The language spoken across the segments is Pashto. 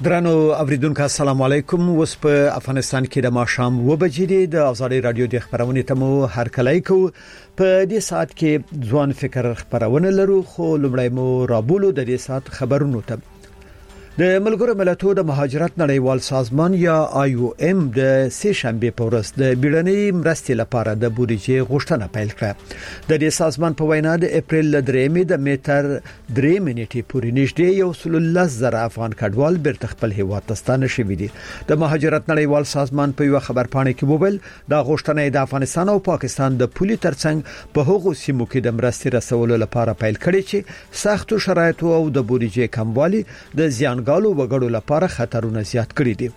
درنو اوریدونکو السلام علیکم. اوس په افغانستان کې د ماښام 2 بجې د ازادي رادیو د خبرونې تمو هر کله کو په دې ساعت کې ځوان فکر خبرونه لرو، خو لمړی مو رابولو د دې ساعت خبرونو ته. د ملګرو ملتونو د مهاجرت نړیوال سازمان یا IOM د سه شنبه په ورځ د بیړنۍ مرستې لپاره د بودیجې غوښتنه پیل کړه. د دې سازمان په وینا د اپریل ل 3 د میټر 3 منټې پورې نږدې 110,000 افغان کډوال بیرته خپل هیواد ته ستانه شوي دي. د مهاجرت نړیوال سازمان په یو خبرپاڼه کې وویل دا غوښتنه د افغانستان او پاکستان د پولي ترڅنګ په هغو سیمو کې د مرستې رسولو لپاره پیل کړي چې سختو شرایطو او د بودیجې کموالي د زیان غالو وګړو لپاره خطرونه زیات کړي دي.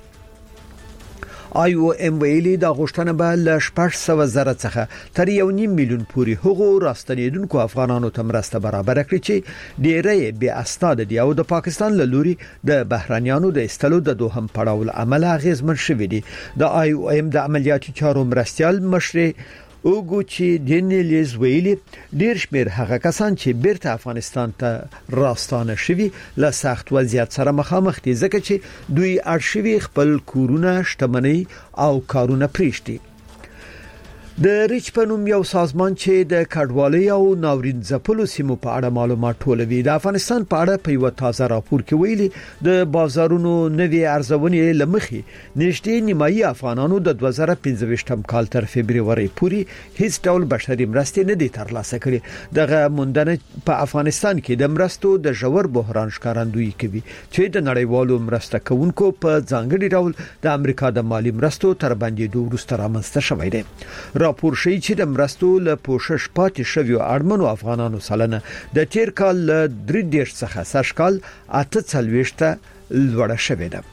IOM ویلي دا غوښتنه به ل 600,000 څخه تر 1.5 میلیون پورې هغو راستنیدونکو افغانانو ته مرسته برابر کړي چې ډیری بیا استاد دي او د پاکستان له لوري د بهرانيانو د استلو د دوهم پړاو عمل اغیزمن شوی دي. د IOM د عملیاتي چارو مرستيال مشر اوګوچی دینیلیز ویلي ډیر شمیر هغه کسان چې بیرته افغانستان ته راستانه شوي له سخت وضعیت سره مخامخ دي، ځکه چې دوی ارشیوي خپل کورونه، شتمنۍ او کارونه پریشتي. د ریچ په نوم یو سازمان چې د کډوالۍ او ناورین ځپلو سیمو په اړه معلومات ټولوي د افغانستان په اړه په یو تازه راپور کې ویلي د بازارونو نوي ارزونې لمخي نږدې نیمایي افغانانو د 2015 کال تر فبرवरी پورې هیڅ ډول بشري مرستې نه دي ترلاسه کړې. دغه موندنه په افغانستان کې د مرستو د ژور بحران ښکارندویي کوي چې د نړیوالو مرسته کوونکو په ځانګړي ډول د امریکا د مالی مرستو تر باندې دوه وروسته رامنځته شوی دی. راپور شي چې د مرستو له پوښښ پاتې شویو اړمنو افغانانو سلنه د تیر کال له 3 څخه سږ کال 48 ته لوړه شوې ده.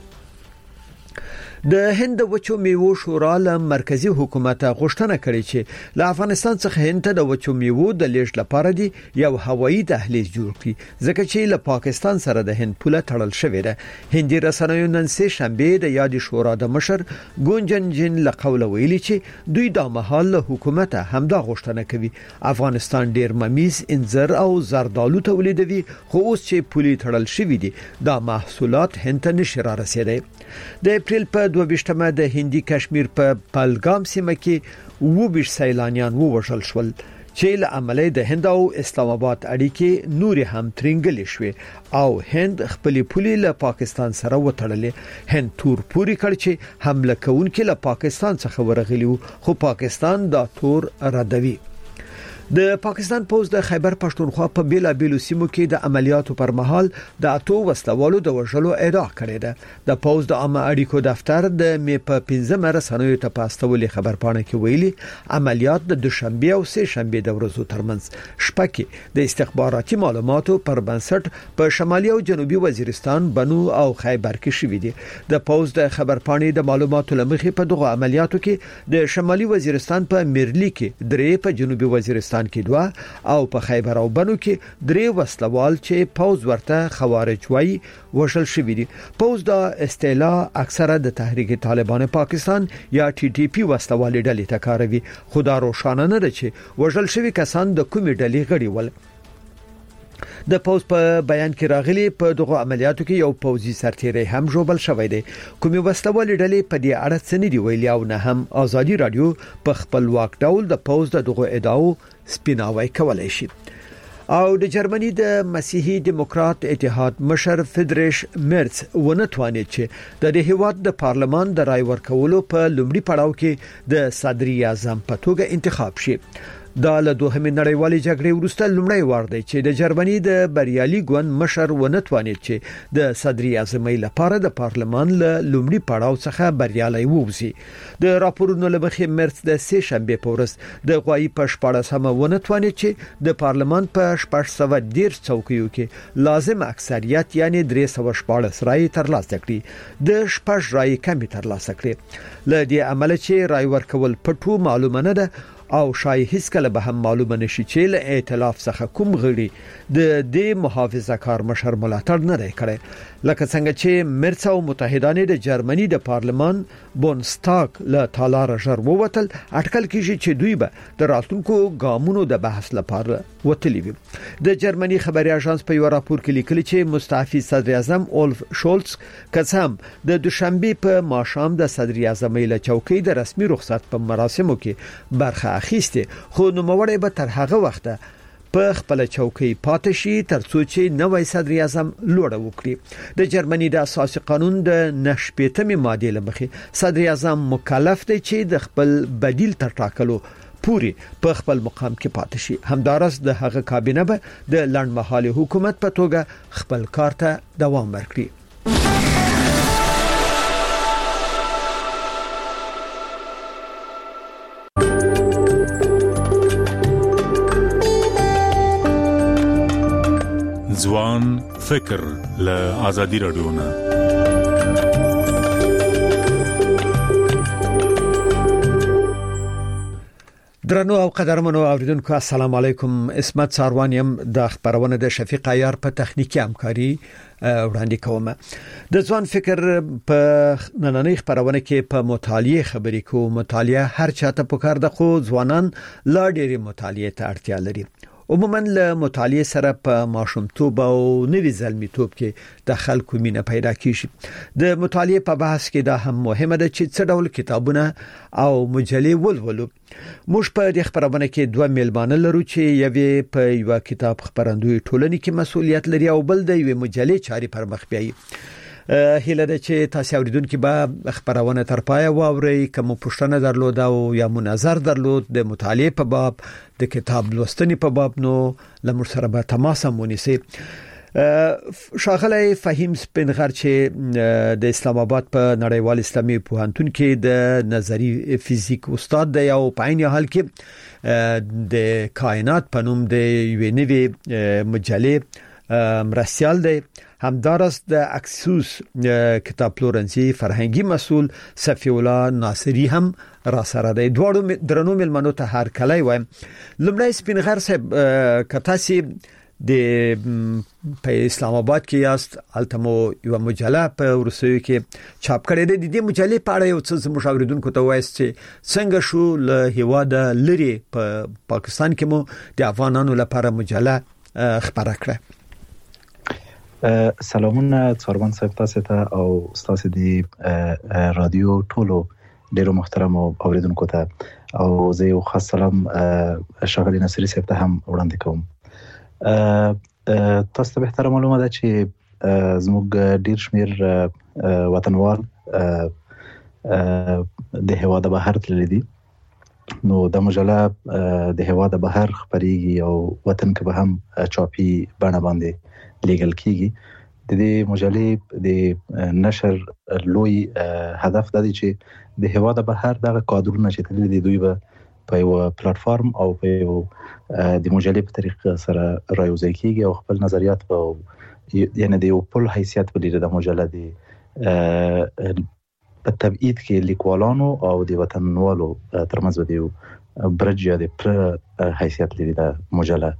د هند وچو میوو شورا له مرکزی حکومت غوښتنه کړې چې له افغانستان څخه هند ته د وچو میوو د لیږد لپاره دی یو هوایي دهلیز جوړ کړي، ځکه چې له پاکستان سره د هند پوله تړل شوې ده. هندي رسنیو نن سه شنبه د یادي شورا د مشر ګونجن جن له قوله ویلي چې دوی د محل له حکومت همدا غوښتنه کوي. افغانستان ډیر ممیز، انځر او زردالو تولیدوي، خو اوس چې پولي تړل شوې دي دا محصولات هند ته نشي را رسیدي. د اپریل په 22مه د هندي کشمیر په پهلګام سیمه کې 22 سیلانیان ووژل شول چې له عمله د هند او اسلام آباد اړیکې نور هم ترنګل شوې او هند خپل پولي له پاکستان سره وتړلې. هند تور پوری کړ چې حمله کوونکې له پاکستان څخه ورغلی، خو پاکستان دا تور ردوي. د پاکستان پوز د خیبر پښتونخوا په بیلابیلو سیمو کې د عملیاتو پر مهال د اتو وسلوالو د وژلو ادعا کړې ده. د پوز د عامه اړیکو دفتر د می په 15 رسنیو ته پاستولې خبرپاڼه کې ویلي عملیات د دوشنبه او سه شنبه د ورځو ترمنځ شپه کې د استخباراتي معلوماتو پر بنسټ په شمالي او جنوبي وزیرستان، بنو او خیبر کې شوې دي. د پوز د خبرپاڼې د معلوماتو لمخې په دغه عملیاتو کې د شمالي وزیرستان په میرلی کې 3، په جنوبي وزیرستان کې 2 او په خیبر او بنو کې 3 وسلوال چې پوز ورته خوارج وایي وژل شوي دي. پوز د استعلا اکثره د تحریک طالبان پاکستان یا TTP وسلوال ډلې ته کاروي، خو دا روښانه نه ده چې وژل شوي کسان د کومې ډلې غړي ول. د پوز په بیان کې راغلي په دغه عملیاتو کې یو پوزي سرتیری هم جوړل شوی دی. کومي وسلوال ډلې په دې اړه څه نه دی ویلي او نه هم ازادي رادیو په خپلواک ډول د پوز دغه ادعاو سپیناوی کولای شي. او د جرمني د مسیحي دیموکرات اتحاد مشر فریدریش مرز ونه توانید چې د هیواد د پارلمان د رای ورکولو په لومړي پړاو کې د صدر اعظم په توګه انتخاب شي. دا له دوهمې نړیوالې جګړې وروسته لومړی وار دی چې د جرمني د بریالي ګوند مشر ونه توانید چې د صدر اعظم لپاره د پارلمان له لومړي پړاو څخه بریالي ووزي. د راپورونو لمخې مرز د سه شنبه په ورځ د غوای په 14مه ونه توانید چې د پارلمان په 610 څوکیو کې لازم اکثریت یعنی 314 رای ترلاسه کړي، د 6 رای کمی ترلاسه کړي. ل دې عمل چې رای ورکول پټو معلومه نه ده او شای هیڅ کله به هم معلومه نشي چې له ائتلاف څخه کوم غړي د دې محافظه کار مشر ملاتړ نه کړي، لکه څنګه چې مرز او متحدانه د جرمني د پارلمان بونستاک له تالار ژر ووتل اټکل کیږي چې دوی به د راتلونکو ګامونو د بحث لپاره وتلی وي. د جرمني خبري اژانس په یو راپور کې لیکلي چې مستعفي صدر اعظم اولف شولز قسم د دوشنبه په ماښام د صدر اعظم له چوکۍ د رسمي رخصت په مراسمو کې برخه اخیسته، خو نوموړی به تر هغه وخته په خپل چوکۍ پاتې شي ترڅو چې نوې صدر اعظم لوړه وکړي. د جرمني د اساسي قانون د 9 ماده لمخې صدر اعظم مکلف دی چې د خپل بدیل تر ټاکلو پوري په خپل مقام کې پاتې شي. همدارس د هغه کابینه به د لړمحالي حکومت په توګه خپل کار ته دوام ورکړي. ځوان فکر له آزادي رادیو نه. درنو او قدرمنو اوریدونکو السلام علیکم. اسمت ساروانیم د خبرونه د شفیق عیار په تخنیکی همکاري وړاندې کوم. د ځوان فکر په نننۍ خبرونه کې په مطالعه خبرې کوو. مطالعه هر چاته پکار ده، خو ځوانان لا ډېری مطالعه ته اړتیا لري. عموما له مطالعه سره په ماشومتوب او نوي زلمیتوب کې د خلکو مینه پیدا کیږي. د مطالعه په بحث کې دا هم مهمه ده چې څه ډول کتابونه او مجلې ولولو. موږ په دې خبرونه کې دوه میلمانه لرو چې یوه په یو کتاب خبرندوی ټولنې کې مسؤلیت لري او بل د یو مجلې چاري پر مخ بیایي. هیله ده چې تاسو اوریدونکو به خبرونه تر پای واورئ. کوم پوښتنه درلود او یا مناظر درلود د مطالعه په باب، د کتاب لوستنې په باب، نو لمر سره به تماس ونیسئ. شاغلی فهیم سپینغر چې د اسلام آباد په نړیوال اسلامي پوهنتون کې د نظری فزیک استاد دی او په عین حال کې د کائنات په نوم د یو نوي مجلې مرستیال دی. همدارس د اکسوس کتاب پلورنځي فرهنګي مسؤل صفی الله ناصری هم را سره دی. دوړو درنو ملمنو ته هر کله وایم. لمړی سپینغر صاحب کتاسي د په اسلام آباد کې یاست، التمو یو مجله په ورسوي کې چاپ کړې ده. د دې مجلې په اړه یو څه مشاوریدونکو ته وایي چې څنګه شو له هواده لري په پاکستان کې مو د افغانانو لپاره مجله خبره کړه. سلامونه څوروان صاحب تاسو ته او تاسو دی رادیو ټولو ډیرو محترم اوریدونکو ته او زه یو خاص سلام شاغلی نصری صاحب ته هم وړاندې کوم. تاسو ته به معلومه ده چې زموږ ډیر شمیر وطنوال د هوا د بهر تللی دي، نو د مجله د هوا د بهر خبريږي او وطن کې به هم چاپی بڼه باندې لیګل کیږي. د دې مجلې د نشر لوی هدف د دې چې د هوا د بهر دغه کادرونه چې تللی دي دوی به په یو پلیټفارم او په یو د مجلې په طریقه سره راوځي کیږي او خپل نظریات په یعنی د یو پل حیثیت ولري. د مجله دی په تبعید کې لیکوالانو او د وطنوالو ترمنځ د یو برج یا د پر حیثیت لري د مجله.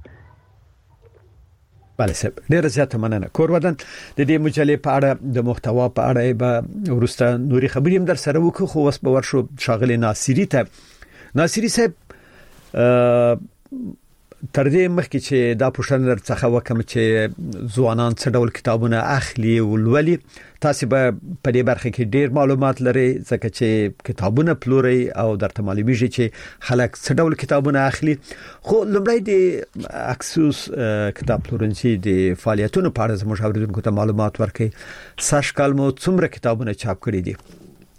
بله صاحب، ډیره زیاته مننه. کورودن د دې مجلې په اړه د محتوا په اړه به ورسته نوري خبرې هم در سره وکړو، خو اوس به ورشو شاغلی ناصری ته. ناصری صاحب تر دې مخکې چې دا پوښتنه درڅخه وکم چې ځوانان څه ډول کتابونه اخلي او لولي، تاسو به په دې برخه کې ډیر معلومات لري ځکه چې کتابونه پلوري او درته معلومیږي چې خلک څه ډول کتابونه اخلي. خو لومړی د اکسوس کتاب پلورنځي د فعالیتونو په اړه زموږ اوریدونکو ته معلومات ورکړي. ساش کال مو څومره کتابونه چاپ کړي دي؟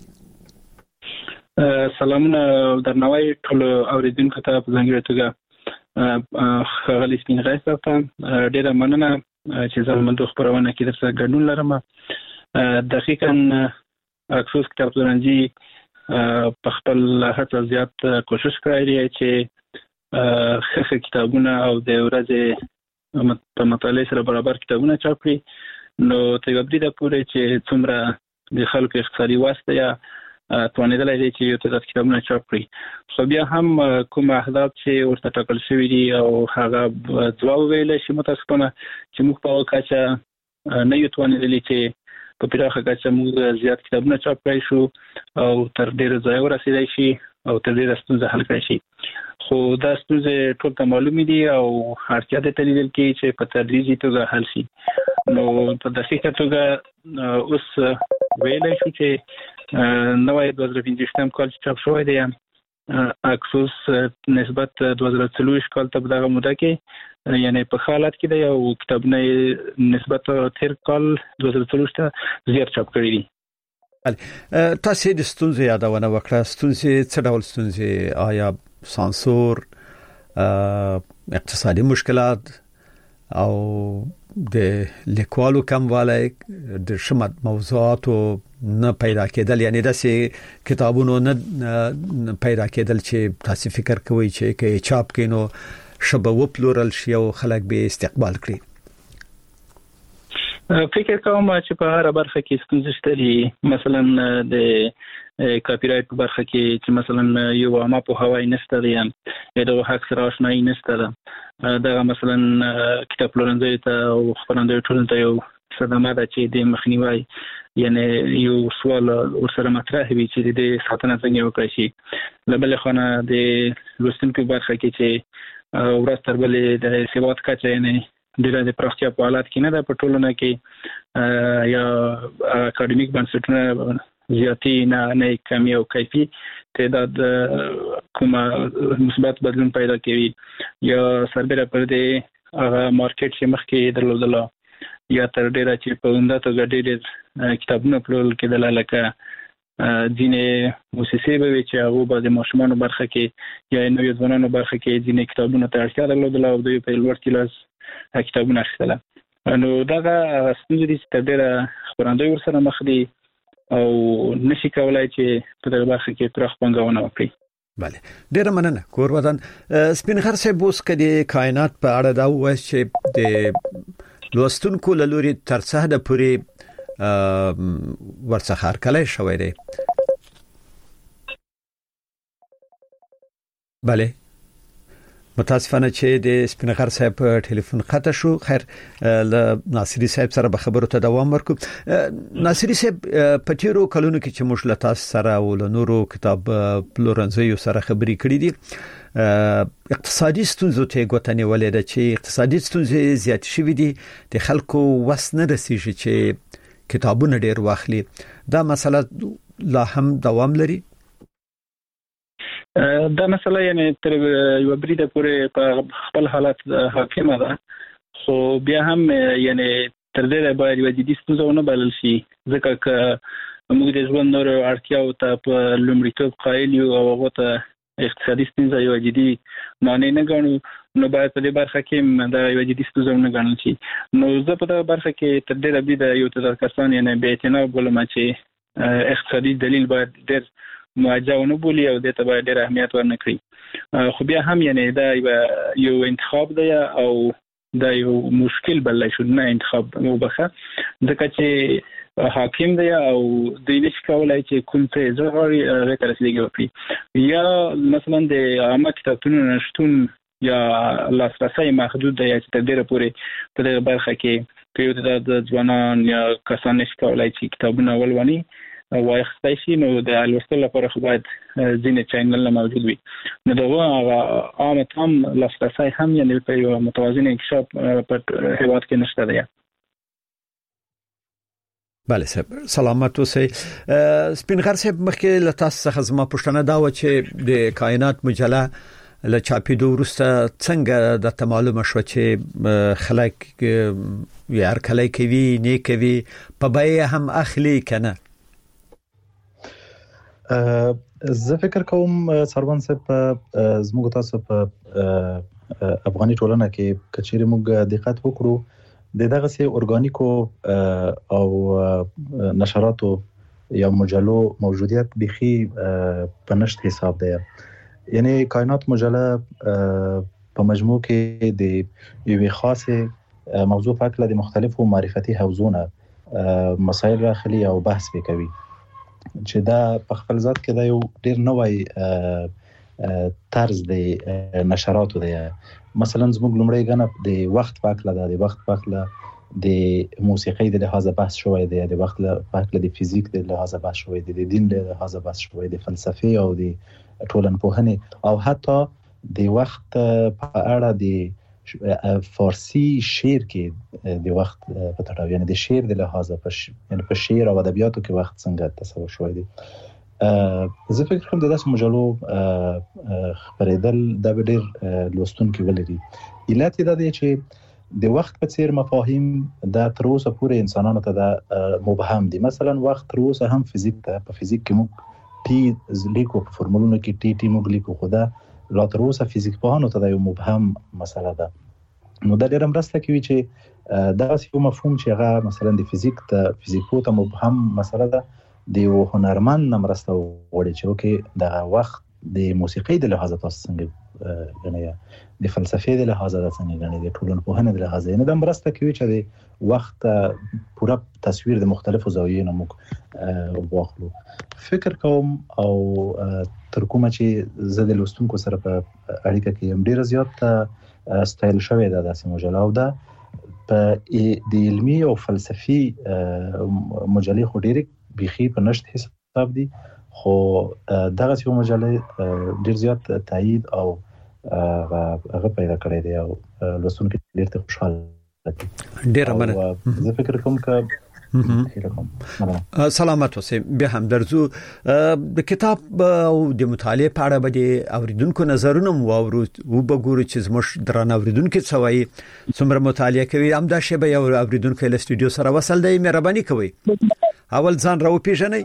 سلامونه درنوي ټول اوریدونکو ته په ځانګړي توګه خغلی سپینغر صاحب ته ډیره مننه چې زموږ د خبرونه کې درسره ګډون لرم. دقیقاً اکسوس کتاب پلورنځي په خپل هڅه زیات کوشش کړی دی چې ښه کتابونه او د ورځې په مطالعه سره برابر کتابونه چاپ کړي. نو تر یو بریده پورې چې څومره د خلکو اقتصادي واسطه یا توانیدلای دی چې یو تعداد کتابونه چاپ کړي، خو بیا هم کوم اهداف چې ورته ټاکل شوي دي او هغه ځواب ویلی شي متاسفانه چې موږ په کچه نه یو توانیدلی چې په پراخه کچه موږ زیات کتابونه چاپ کړی شو او تر ډیره ځای ورسېدای شي او تر ډیره ستونزه حل کړی شي. خو دا ستونزې ټول ته معلومې دي او اړتیا ده تلیدل کې چې په تدریجي توګه حل شي. نو په دقیقه توګه اوس ویلای شو چې نوې 2015 کال چې چاپ شوی دی اکسوس نسبت 2024 کال ته دغه موده کې یعنی په حالت کې دی او کتابونه نسبت تیر کال 2024 ته زیات چاپ کړی دي. تاسو د ستونزې یادونه وکړه. ستونزې څه ډول ستونزې؟ آیا سانسور، اقتصادي مشکلات او د لیکوالو کموالی، د شمت موضوعاتو نه پیدا کېدل، یعنی داسې کتابونو نه پیدا کېدل چې تاسو فکر کوئ چې کې چاپ کینو شبه و پلورل شي او خلک به استقبال کړي؟ فکر کوم چې په هر برخه کې ستونزې شته دي. مثلا د کاپی رایټ په برخه کې چې مثلا یو عامه په هوای نشته دی، د حق سره آشنایي نشته ده. دا مثلا کتاب پلورنځي ته او خپرندوی ټولنې ته یو صدمه ده چې د مخنیوي یعنی یو سوال ورسره مطرح وي چې د ساتنه څنګه وکړي شي. لبل خانه د لوستونکو برخه کې چې ورځ تر بلې د سیوات کچه یعنی د پراختیا په حالت کې نه ده. په ټولنه کې یا اکاډمیک بنسټونه زیاتی نه کمی او کیفي تعداد کومه مثبت بدلون پیدا کوي یا سربېره پر دې مارکیټ چې مخکې درلودل یا تر ډیره چې په عمده توګه ډېر کتابونه پلورل کېدل، لکه ځینې موسسې به وي چې هغه به د ماشومانو برخه کې یا نوې ځوانانو برخه کې ځینې کتابونه ته اړتیا درلودل او دوی په لوړ کلاس کتابونه اخیستل. نو دغه ستونزې دي چې تر ډیره خپرندوی ورسره مخ دي او نشي کولای چې په دغه برخه کې پراخ پانګونه وکړي. بله، ډیره مننه کور ودان. سپین غر صاحب، اوس کدي کائنات په اړه دا وایي چې د لوستونکو له لوري تر څه حد پورې ورڅخه هرکلی شوی دی؟ بله، متاسفانه چې د سپینغر صاحب ټلیفون قطع شو. خیر، له ناصری صاحب سره به خبرو ته دوام ورکو. ناصری صاحب، په تیرو کلونو کې چې موږ له تاسو سره او له نورو کتاب پلورنځیو سره خبرې کړې دي، اقتصادي ستونزو ته غوښتنې ولې ده چې اقتصادي ستونزې زیات شوې دي، د خلکو وس نه رسیږي چې کتابونه ډېر واخلي. دا مسله لا هم دوام لري؟ دا مسله یعنی تر یو بریده پورې په خپل حالت حاکمه ده، خو بیا هم یعنی تر دې باید یو جدي ستونزه ونه بلل شي، ځکه چې موږ د ژوند نور اړتیاو ته په لومړیتوب قایل یو او هغه ته اقتصادي ستونزه یو جدي معنی نه ګڼو، نو باید په دې برخه کې دا یو جدي ستونزه نه ګڼل شي. نو زه په دې برخه کې تر دې بریده یو تعداد کسان یعنی به اعتنا وکړم چې اقتصادي دلیل باید ډېر موجه ونه بولی او دې ته باید ډېر اهمیت ورنکړي. خو بیا هم یعنی دا یو انتخاب دی او دا یو مشکل بلای شو نه انتخاب وبخه، ځکه چې حاکم دی او دوی نشي کولای چې کوم څه زغړي هغه ته رسیدګي وکړي. یا مثلا د عامه کتابونو نشټون یا لاسرسي محدود دی چې تر ډیره پورې په دغه برخه کې یو د ځوانان یا کسان نشي کولای چې کتابونه ولوني واخستای شي. نو د لوستلو لپاره خو باید ځینې چینلونه موجود وي. نو دغه عامه هم لاسرسي هم یعنی په یو متوازن انکشاف په هیواد کې نشته دی. بله صاحب، سلامت اوسئ. سپینغر صاحب، مخکې له تاسو څخه زما پوښتنه دا و چې د کائنات مجله له چاپېدو وروسته څنګه درته معلومه شوه چې خلک یې هرکلی کوي، نه کوي، په بیه هم اخلي که نه؟ زه فکر کوم سروان صاحب زموږ تاسو په افغاني ټولنه کې کچېرې موږ دقت وکړو د دغه سي اورګانیکو او نشراتو یا مجلو موجودیت بخي په نشت حساب دی. یعنی کائنات مجله په مجموع کې د یوې خاصه موضوع په اړه د مختلفو معرفتي حوزونه مسایل راخلي او بحث وکوي چې دا په خپل ذات کې دا یو ډیر نوې طرز دی نشراتو دی. مثلا زموږ لومړی غنه د وخت په اړه د وخت په اړه د موسیقۍ د لحاظه بحث شوی دی، د وخت له د فزیک د لحاظه بحث شوی دی، د دین له لحاظه بحث شوی دی، فلسفي او د ټولنپوهنې او حتی د وخت په اړه د فارسی شعر کې د وخت په تړاو، یعنی د شعر د لحاظه یعنی په شعر او ادبیاتو کې وخت څنګه تصور شوی دی. زه فکر کوم د داسې مجلو خبرېدل د ډېر لوستونکي ولري. علت دا دی چې د وخت په څیر مفاهیم د تر اوسه پورې انسانانو ته د مبهم دي. مثلا وخت تر اوسه هم فزیک ته په فزیک کې موږ ټي لیکو، په فرمولونو کې ټي موږ لیکو، خو دا لا تر اوسه فزیک پوهانو ته د یو مبهم مسله ده. نو دا ډېر مرسته کوي چې دا یو مفهوم چې هغه مثلا د فزیکو ته مبهم مسله ده، د یو هنرمند نه مرسته وغواړي چې اوکې د وخت د موسیقۍ د لحاظه تاسو څنګه غنئ، د فلسفې د لحاظه څنګه غنئ، د ټولنپوهنې د لحاظه، یعنی د مرسته کوي چې د وخت پوره تصویر د مختلفو زاویو نه موږ واخلو. فکر کوم او تر کومه چې زه د لوستونکو سره په اړیکه کې هم ډیر زیات ستایل شوی دا داسې مجله، او دا په د علمي او فلسفي مجلې خو ډېرې بيخي په نشت حساب دي، خو دغه یو مجله ډیر زیات تایید او هغه پیدا کړی دی او لوستونکو ډیر ته خوشاله دي. ډیر مننه. زه فکر کوم چې سلامت اوسئ. بیا هم درځو د کتاب او د مطالعه په اړه به اوریدونکو نظرونه واورو او وګورو چې زموږ درانه اوریدونکو څوي څومره مطالعه کوي. هم دا شی به یو اوریدونکو له سټوډیو سره وصل دی. مهرباني کوئ اول ځان راو پیژنئ.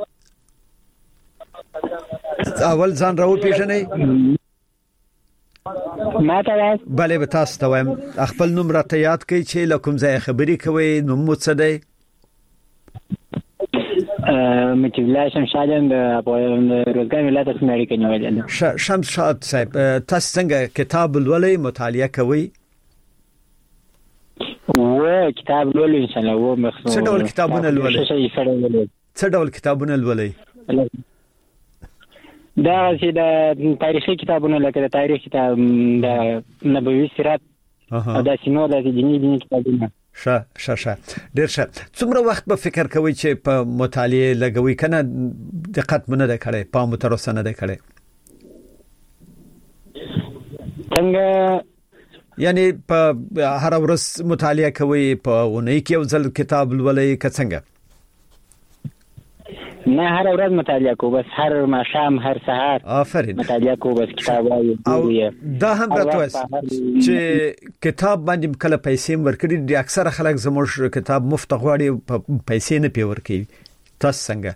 ما ته بله به تاسو ته وایم خپل نوم راته یاد کړئ چې لکم ځای خبري کوي. نوم مو څه دی؟ متولای شمشادم د روزګان ولایت اسماعیل کې نیولې. شمشاد صاحب تاسو څنګه کتاب ولولئ، مطالعه کوئ؟ و کتاب لولو ان شاء الله. و مخصوص څه ډول کتابونه لولئ؟ څه ډول کتابونه لولئ؟ دا چې د تاریخي کتابونه لکه د تاریخ کتاب، د نبوي سیرت او د سینو د دیني کتابونه. شه ډیر شه. څومره وخت به فکر کوئ چې په مطالعه لګوي؟ کنه دقت مونږ نه کړي، پام تر اوسه نه کړي؟ څنګه یعنی په هر ورځ مطالعه کوي، په اونۍ کې یو ځل کتاب لولئ که څنګه؟ نه هر ورځ مطالعه کوم، بس هر ماښام هر سهار آفرین مطالعه کوم، بس کتاب وایي. دا هم راته چې کتاب باندې کله پیسې ورکړي دي. اکثره خلک زموږ کتاب مفت غواړي، پیسې نه پی ورکړي. تاسو څنګه؟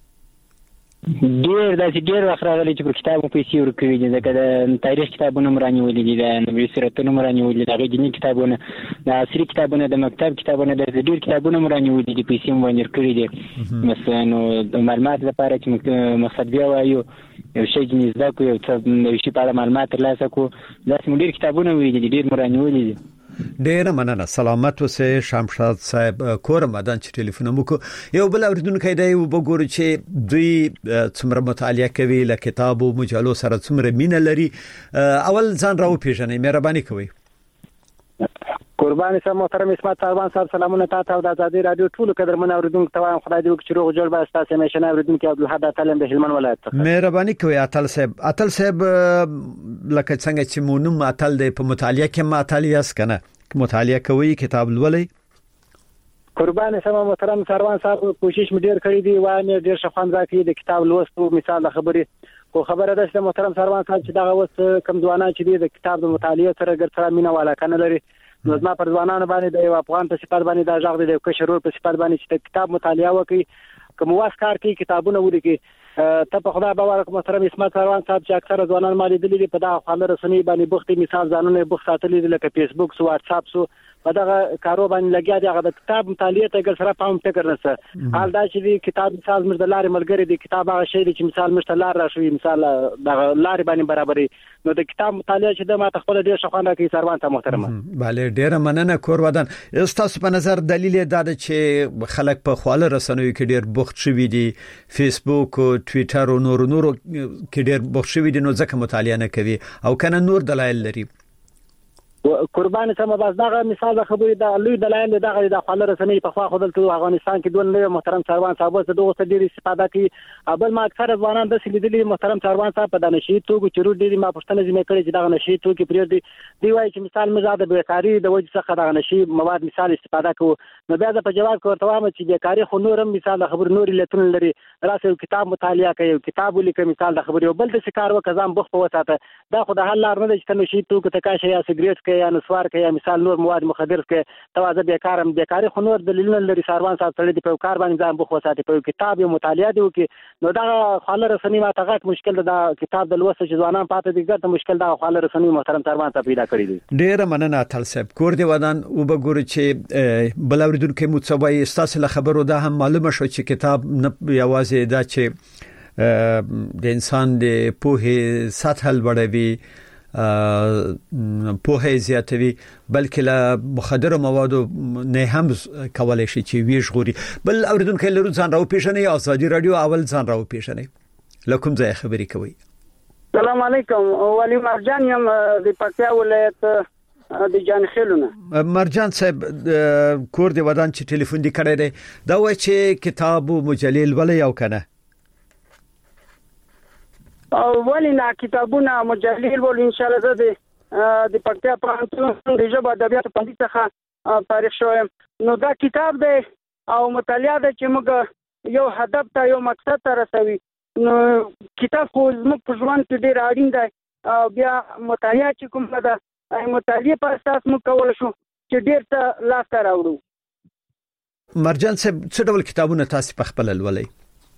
ډیر وخت راغلی چې پر کتاب مو پیسې ورکوي دي. ځکه د تاریخ کتابونه مرانیولې دي، د نبوي سیرتونو مرانیولې دي، د دیني کتابونه، د عصري کتابونه، د مکتب کتابونه، د ډیر کتابونه مرانیولې دي، پیسې مو باندې ورکړي دي. مثلا نو د معلومات لپاره چې مقصد بیا وایو یو شی چې زده کو، یو څه نو شي په اړه معلومات ترلاسه کو، داسې ډیر کتابونه ویلي دي، ډیر مرانیولې دي. ډیر مننه. سلامت اوسئ شمشاد صاحب. کور مدان چې ټلیفون مو کو. یو بل اوریدونکو دی وګورو چې دوی څومره مطالعه کوي، له کتاب او مجلو سره څومره مینه لري. اول ځان راو پیژنئ، مهرباني کوئ. قربان سم محترم اسمت ساروان صاحب، سلامونه تاسو او د آزادي رادیو ټول قدرمن اوریدونکو ته وایم خدای دې وکړي چې روغ جوړ به تاسو همیشه اوریدونکو عبدالحد اتل د هلمند ولایت. مهرباني کوئ اتل صاحب. اتل صاحب لکه څنګه چې مونږ اتل دی په مطالعه کې مطالعه اسکنه مطالعه کوي، کتاب لولئ؟ قربان سم محترم ساروان صاحب کوشش مې ډیر کړی دی، وای مې ډیر شخوان راکړي د کتاب لوستو مثال خبرې. خو خبره ده چې محترم ساروان صاحب چې دا وس کم ځوانان چې د کتاب د مطالعه سره ګرځره مینه والا کنه لري، نو زما پر ځوانانو باندې د یو افغان په صفات باندې دا ځاغ دی، د کشرور په صفات باندې چې کتاب مطالعه وکړي، کوم واسکار کوي کتابونه ولیکي. ته په خدای باور کوم محترم اسمت ساروان صاحب چې اکثره ځوانان مالي دي په دا خاله رسنۍ باندې بوختي، مثال ځانونه بوخت ساتلي دي لکه فیسبوک سو واتساپ سو، په دغه کارو باندې لګیا دي. هغه د کتاب مطالعه ته ګر سره پام فکر نشته. حال دا چې کتاب مثال موږ د لارې ملګری دی، کتاب هغه شی دی چې مثال موږ ته لار راشي، مثال د لارې باندې برابرې. نو د کتاب مطالعه چې د ما ته خپل ډیر شخوان راکړي ساروان ته محترمه. bale ډیر مننه کور ودان. تاسو په نظر دلیل دا ده چې خلک په خواله رسنوي کې ډیر بوخت شوي دي، فیسبوک او ټوئیټر او نور کې ډیر بوخت شوي دي، نو ځکه مطالعه نه کوي او کنه نور دلایل لري؟ قربان سم بس دا مثال خبرې دا لوی دلایل دا د خپل رسنۍ په خوا خدل ته افغانستان کې دوه محترم څاروان صاحب څه دوه ډېری استفاده کوي بل ما اکثر ځوانان د سلیدلي محترم څاروان صاحب په دانشي توګه چرو ډېری ما پښتنه زمې کړی چې دا نشي توګه پرې دی وایي چې مثال مزاده بیکاری د وجه څخه دا نشي مواد مثال استفاده کوو نو بیا په جواب کوته وایم چې بیکاری خو نورم مثال خبر نور لتون لري راسه کتاب مطالعه کوي کتاب لیکي مثال خبر یو بل د شکار وکزام بخ په وساته دا خو د حل لار نه چې نشي توګه تکاشه یا سګریټ کوي یا نسوار کوي مثال نور مواد مخدر کوي توازه بیکاری خو نور دلیلونه لري ساروان صاحب تړي دی په کار باندې ځان بخ وساته په کتاب یو مطالعه دی وکي نو دا خاله رسنۍ ما ته مشکل دا کتاب د لوست چې ځوانان پاتې دي ګټه مشکل دا خاله رسنۍ محترم ساروان صاحب پیدا کړی دی ډیر مننه اتل صاحب کور دی ودان او بګور چې بل اوریدونکو متصوي استاسو خبرو دا هم معلومه شو چې کتاب یوازې دا چې د انسان د پوهې سطح لوړوي پوهه زیاتوي بلکې له مخدر موادو نه هم کولای شي چې ویش غوري بل اوریدونکو لرو ځان راو پیښنې ازادي رادیو اول ځان راو پیښنې لکم ځای خبرې کوي السلام علیکم ولی مرجان یم د پکتیا ولایت د جان خیلونه مرجان صاحب کور دی ودان چې ټلیفون دی کړی دی دا وایي چې کتاب او مجلل ولې یو کنه او ولینا کتابونه مجلل ول ان شاء الله د پکتیا پرانتون د ژبه ادبیات په دې څخه تاریخ شوم نو دا کتاب دی او مطالعه ده چې موږ یو هدف ته یو مقصد ته رسوي نو کتاب خو موږ په ژوند کې ډیر اړین دی بیا مطالعه چې کوم ده مطالعه په اساس موږ کول شو چې ډیر څه لاس ته راوړو مرجان صاحب څه ډول کتابونه تاسو په خپل لولئ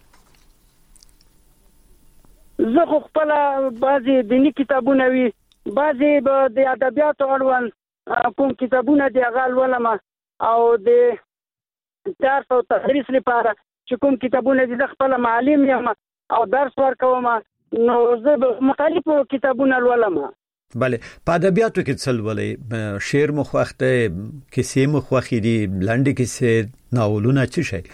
زه خو خپل بعضي دینی کتابونه وی بعضي د ادبیاتو اړوند کوم کتابونه دی غال ولما او د درس او تدریس لپاره چې کوم کتابونه دي خپل معلم یم او درس ورکوم نو زه مختلف کتابونه ولما بله په ادبیاتو کې څه ولې شعر مخوخته کیسې مخوخې دي لنډې کیسې ناولونه څه شي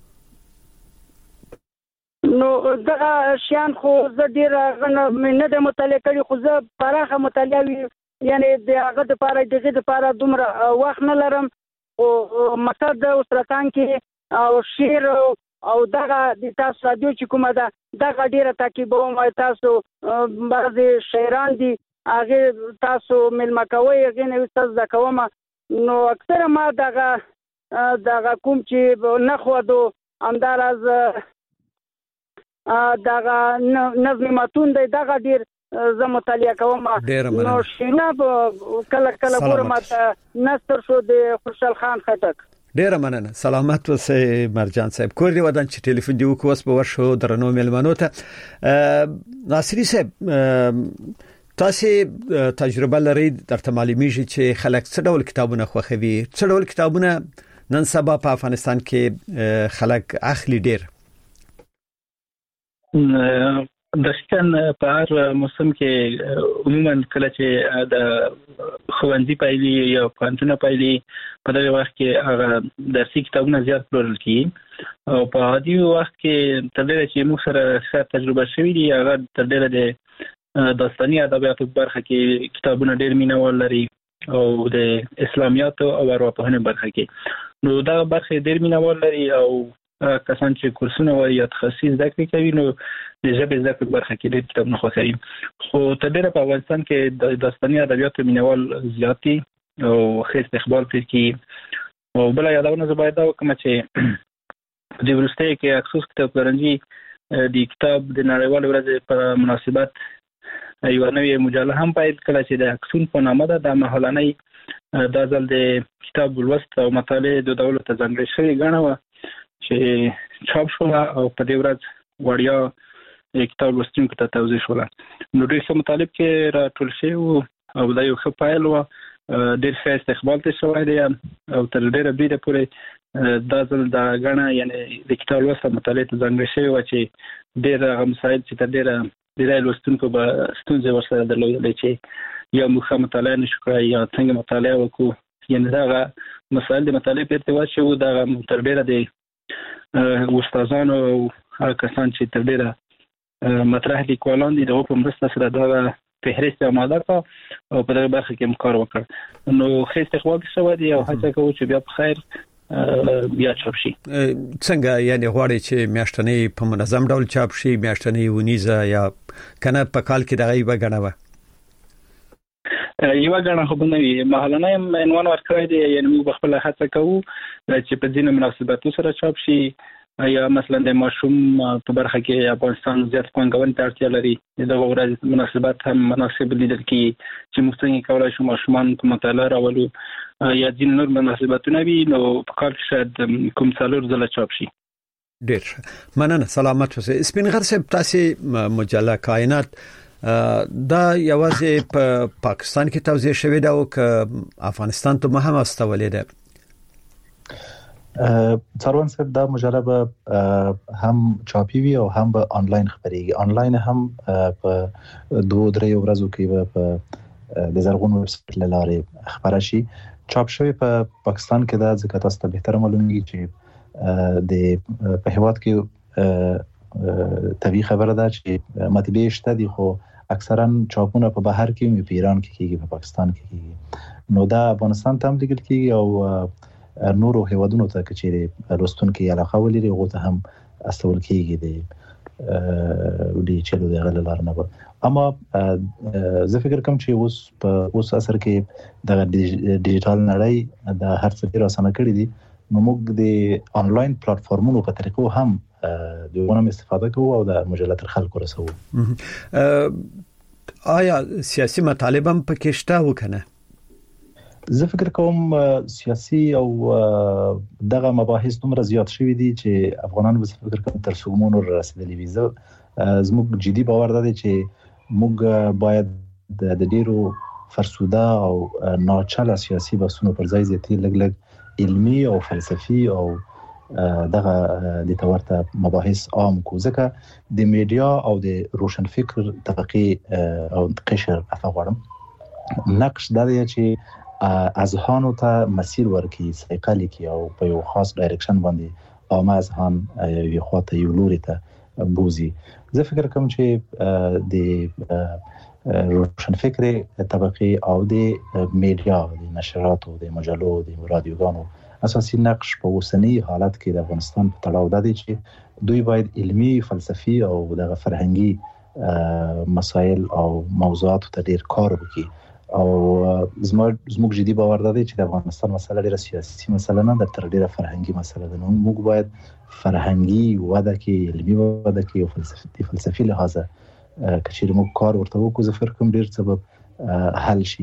نو دا شیان خو زه ډیر نه د مطالعه کړي خو زه پراخه مطالعه یعنی د هغه لپاره دغه لپاره دومره وخت نه لرم او مقصد د استراتان کې او شعر او دغه د تاسو رادیو چې کومه ده دغه ډیره تعقیبوم تاسو بعضی شاعران دي هغه تاسو ملما کوي هغه نه تاسو د کوم نو اکثره ما دغه کوم چې نه خو دو انداز دغه نظم متون دی دغه ډیر زه مطالعه کوم نو شناب کله ګورم نصر شو د خوشحال خان خټک ډیر مننه سلامت اوسې مرجان صاحب کور دی ودان چې ټلیفون دی وکوس په ورشو درنو ملمنو ته ناصری صاحب تاسو تجربه لري درته معلومیږي چې خلک څه ډول کتابونه خوښوي څه ډول کتابونه نن سبا په افغانستان کې خلک اخلي ډیر دشکن په هر موسم کې عموما کله چې د خوندې پایلي یا پانتونه پایلي په دغه وخت کې هغه درسي کتابونه زیات پلورل کیږي او په عادي وخت کې تر ډیره چې موږ سره ښه تجربه شوې دي هغه تر ډیره د داستاني ادبیاتو برخه کې کتابونه ډیر مینوال لري او د اسلامیاتو او ارواپوهنې برخه کې نو دا برخه ډیر مینوال لري او کسان چې کورسونه وایي یا تخصصي زده کړې کوي نو د ژبې زده کړې برخه کې ډېر کتابونه خوښوي خو تر ډېره په افغانستان کې د داستاني ادبیاتو مینوال زیات دي او ښه استقبال پرې کیږي او بله یادونه زه باید دا وکړم چې د وروستیو کې اکسوس کتابپلورنځي د کتاب د نړیوالې ورځې په مناسبت یوه نوې مجله هم پیل کړه چې د اکسون په نامه ده د مهالنۍ دا ځل د کتاب لوست او مطالعې د ډولو ته ځانګړې شوې ګڼه وه چې چاپ شوله او په دې ورځ وړیا کتاب لوستونکو ته توضیح شوله نو ډېر ښه مطالب کې راټول شوي او دا یو ښه پیل وه ډېر ښه استقبال ته شوی دی او تر ډېره بریده پورې دا ځل دا ګڼه یعنې د کتاب لوست او مطالعې ته ځانګړې شوې وه چې ډېر هغه مسایل چې تر ډېره لوستونکو به ستونزې ورسره درلودلې چې یا موږ ښه مطالعه نشو کړی یا څنګه مطالعه وکړو یعنې دغه مسایل د مطالعې په ارتباط شوي دغه تر ډېره د استادانو او هغه کسان چې تر ډېره مطرح لیکوالان دي دغه په مرسته سره دغه فهرست آماده کا او په دغه برخه کې کار وکړ. نو خې استقبال شو دی او هڅه کوي چې بیا په خیر بیا چاپ شي. څنګه یعنی غواړي چې میاشتنی په منظم ډول چاپ شي، میاشتنی ونیزه یا کنه په کال کې دغه یو غنوه یو غاڼه خو بنوي محلانه عنوان ورکړی دی، یعنی موږ خپل هڅه کوو چې په ځینو مناسباتو سره چاپ شي، یا مثلا د ماشوم په برخه کې افغانستان زیات پنګون ته اړتیا لري، دغه ورځ مناسبات هم مناسب لیدل کی چې موږ څنګه کولای شو ماشومان په مطالعه راولو یا ځین نور مناسباتونه وي، نو په کال کې شاید کوم څلور ځله چاپ شي. ډیر مننه، سلامت اوسئ. سپین غر صاحب، تاسو مجله کائنات دا یوازې په پاکستان کې توزیع شوې ده او که افغانستان ته هم استولې ده؟ څاروان صاحب دا مجله به هم چاپی وي او هم به آنلاین خبريږي. آنلاین هم په 2-3 ورځو کې به په د زرغون ویب سټ لاره خبره شي. چاپ شوی په پاکستان کې دا ځکه تاسو ته به معلومیږي چې د په هیواد کې طبي خبره ده چې مطبعې شته دي، خو اکثرا چاپونه په بهر کې په ایران کې کیږي، په پاکستان کې کیږي. نو دا افغانستان ته هم لیږل کیږي او نورو هیوادونو ته چې لوستونکو یې علاقه ولري هغه ته هم استول کیږي د چلو د غللار نه. اما زه فکر کوم چې اوس اثر کې د ډیجیټل نړۍ د هر څه ډیر اسانه کړی دي، نو موږ د آنلاین پلیټفارمونو په طریقو هم دغه استفاده کوو او د مجله تر خلکو رسوو. آیا سیاسي مطالب هم پکې شته وکنه؟ زه فکر کوم سیاسي او دغه مباحث دومره زیات شوي دي چې افغانان به فکر کوم تر څومره رسیدلی وي. زموږ جدي باور ده چې موږ باید د ډیرو فرسوده او ناچله سیاسي بحثونو پر ځای زیاتې لګ علمي او فلسفي او دغه د تورته مباحث عام کو، ځکه د میډیا او د روشنفکر طبقه او قشر افغانم نقش دا دی چې اذهانو ته مسیر ورکړي، سایقه لیکي او په یو خاص ډایرکشن باندې عامه اذهان یو خواته یو لوري ته بوزي. زه فکر کوم چې د روشنفکر طبقه او د میډیا، د نشراتو، د مجلو، د رادیوګانو اساسي نقش په اوسنی حالت کې د افغانستان په تړاو ده چې دوی باید علمي، فلسفي او دغه فرهنګي مسایل او موضوعات ته ډیر کار وکړي. او زموږ جدي باور ده چې د افغانستان مسله ډیره سیاسي مسله نه ده، تر ډیره فرهنګي مسله ده. نو موږ باید فرهنګي وده کې، علمي وده کې او فلسفي لحاظه کچېر موږ کار ورته وکړو، زه فکر کوم ډیر سبب حل شي.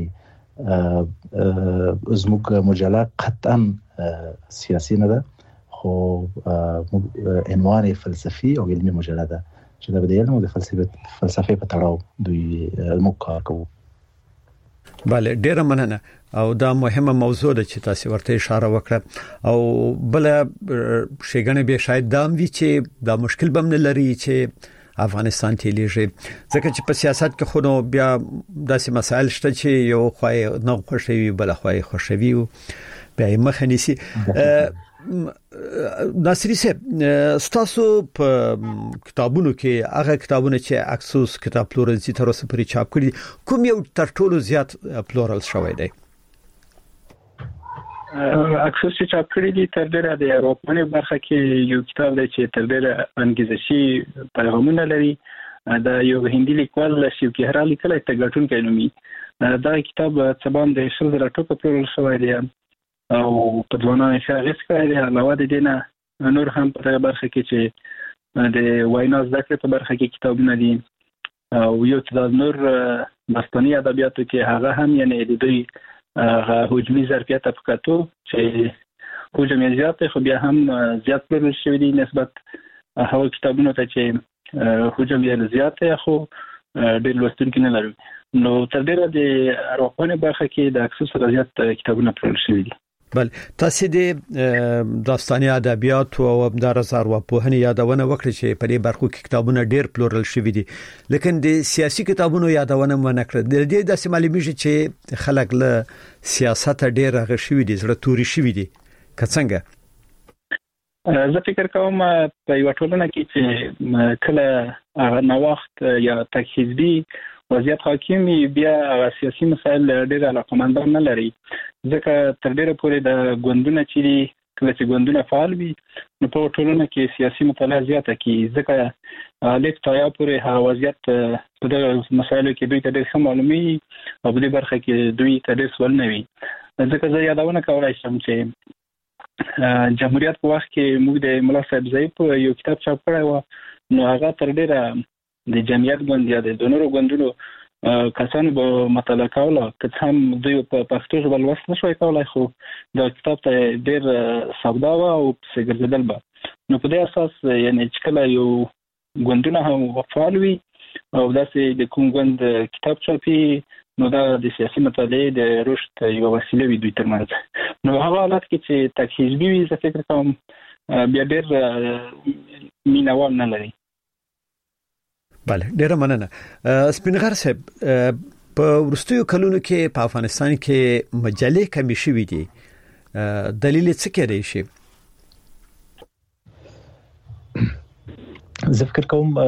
زموږ مجله قطعا سیاسي نه ده، خو عنوان فلسفي او علمي مجله ده چې د علم او د فلسفې په تړاو دوی موږ کار کوو. بله، ډیره مننه. او دا مهمه موضوع ده چې تاسو ورته اشاره وکړه. او بل شیګنه به شاید دام وی چې دا مشکل بم نه لري چې افغانستان ته لیږي، ځکه چې په سیاست کې خو نو بیا داسې مسایل شته چې یو خوای نه خوشوي بل خوای خوشوي بیا یې مخ نیسي. ناصری صاحب، تاسو په کتابونو کې هغه کتابونه چې اکسوس کتاب پلورنسي تر اوسه پورې چاپ کړي، کوم یو تر ټولو زیات پلورل شوی دی؟ اکسوس چې چاپ کړي دي تر ډیره د اروپا برخه کې یو کتاب دی چې تر ډیره انګیزشي پیغامونه لري. دا یو هندي لیکوال شیو کهرا لیکلی ته ګټون کوي. دا کتاب څبان د 100,000 ټکو پلورل شوی دی او په ځوانانو کې هغه څه دی. علاوه د دې نه نور هم په دغه برخه کې چې د وینا زده کړې په برخه کې کتابونه دي او یو څه نور داستاني ادبیاتو کې هغه هم یعنی د دوی هجومي ظرفیت په کتو چې هجوم یې زیات خو بیا هم زیات پلورل شوی دی نسبت هغه کتابونو ته چې هجوم یې زیات خو ډېر لوستونکي نه لري. نو تر ډیره د اروپا برخه کې د اکسوس زیات کتابونه پلورل شوي دي. بل تاسو د داستاني ادبیات او همدارسار و پوهنې یادونه وکړه چې په دې برخو کې کتابونه ډېر پلورل شوي دي، لیکن د سیاسي کتابونو یادونه ونه کړه. د دې د معلومیږي چې خلک له سیاست ډېر غشوي دي، زړه توري شوي دي. که څنګه؟ زه فکر کوم په یو ټولنه کې چې کله هغه نوښت یا تک حزبي وضعیت حاکم بیا سیاسي مسایل ډېر علاقمندان نه لري ځکه تر ډېره پورې د ګوندونه چې کله چې ګوندونه فعال وي نو په ټولنه کې سیاسي مطالعه زیاته کی ځکه لیک تایا پورې هغه وضعیت په دغه مسایلو کې دوی ته ډېر ښه معلومي او په دې برخه کې دوی ته ډېر سوال نه وي ځکه زه یادونه کولای شم چې جمهوریت په وخت کې موږ د ملا صاحب ضعیف یو کتاب چاپ کړی و نو هغه تر ډېره د جمعیت ګوند یا د نورو ګوندونو کسانو به مطالعه کوله که هم دوی په پښتو ژبه لوست نشوي کولای خو دا کتاب ته ډېر سودا و او څه ګرځیدل به نو په دې اساس یعنی چې کله یو ګوندونه هم فعال وي او داسې د کوم ګوند کتاب چاپي نو دا د سیاسي مطالعې د رشد یو وسیله وي دوی ترمنځ نو هغه حالت کې چې تک حزبي وي زه فکر کوم بیا ډېر مینوال نه لري. بله ډیره مننه سپینغر صاحب په ورستیو کلونو کې په افغانستان کې مجلې کمی شوې دي دلیل څه کېدای شي؟ زه فکر کوم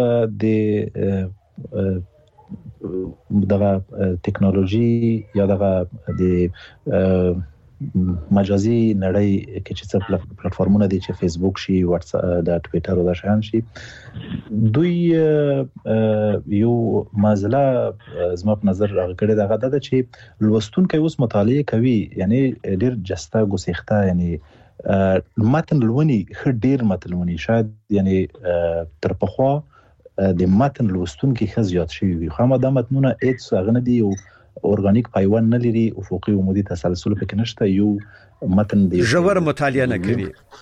دغه ټیکنالوژي یا دغه د مجازي نړۍ کې چې څه پلیټفارمونه دي چې فیسبوک شي واتس د ټوئیټر او د شان شي دوی یو مازله زما په نظر راغړي دغه د چې لوستونکو اوس مطالعه کوي یعنی ډیر جسته ګسیخته یعنی متن لونی ډیر متن لونی شاید یعنی تر پخوا د متن لوستونکو ښه زیات شي وي خو ما د متنونه هیڅ غنه دي او اورګانیک پیوند نه لري افقي عمودي تسلسل پکې نشته یو متن دی ژور مطالعه نه کوي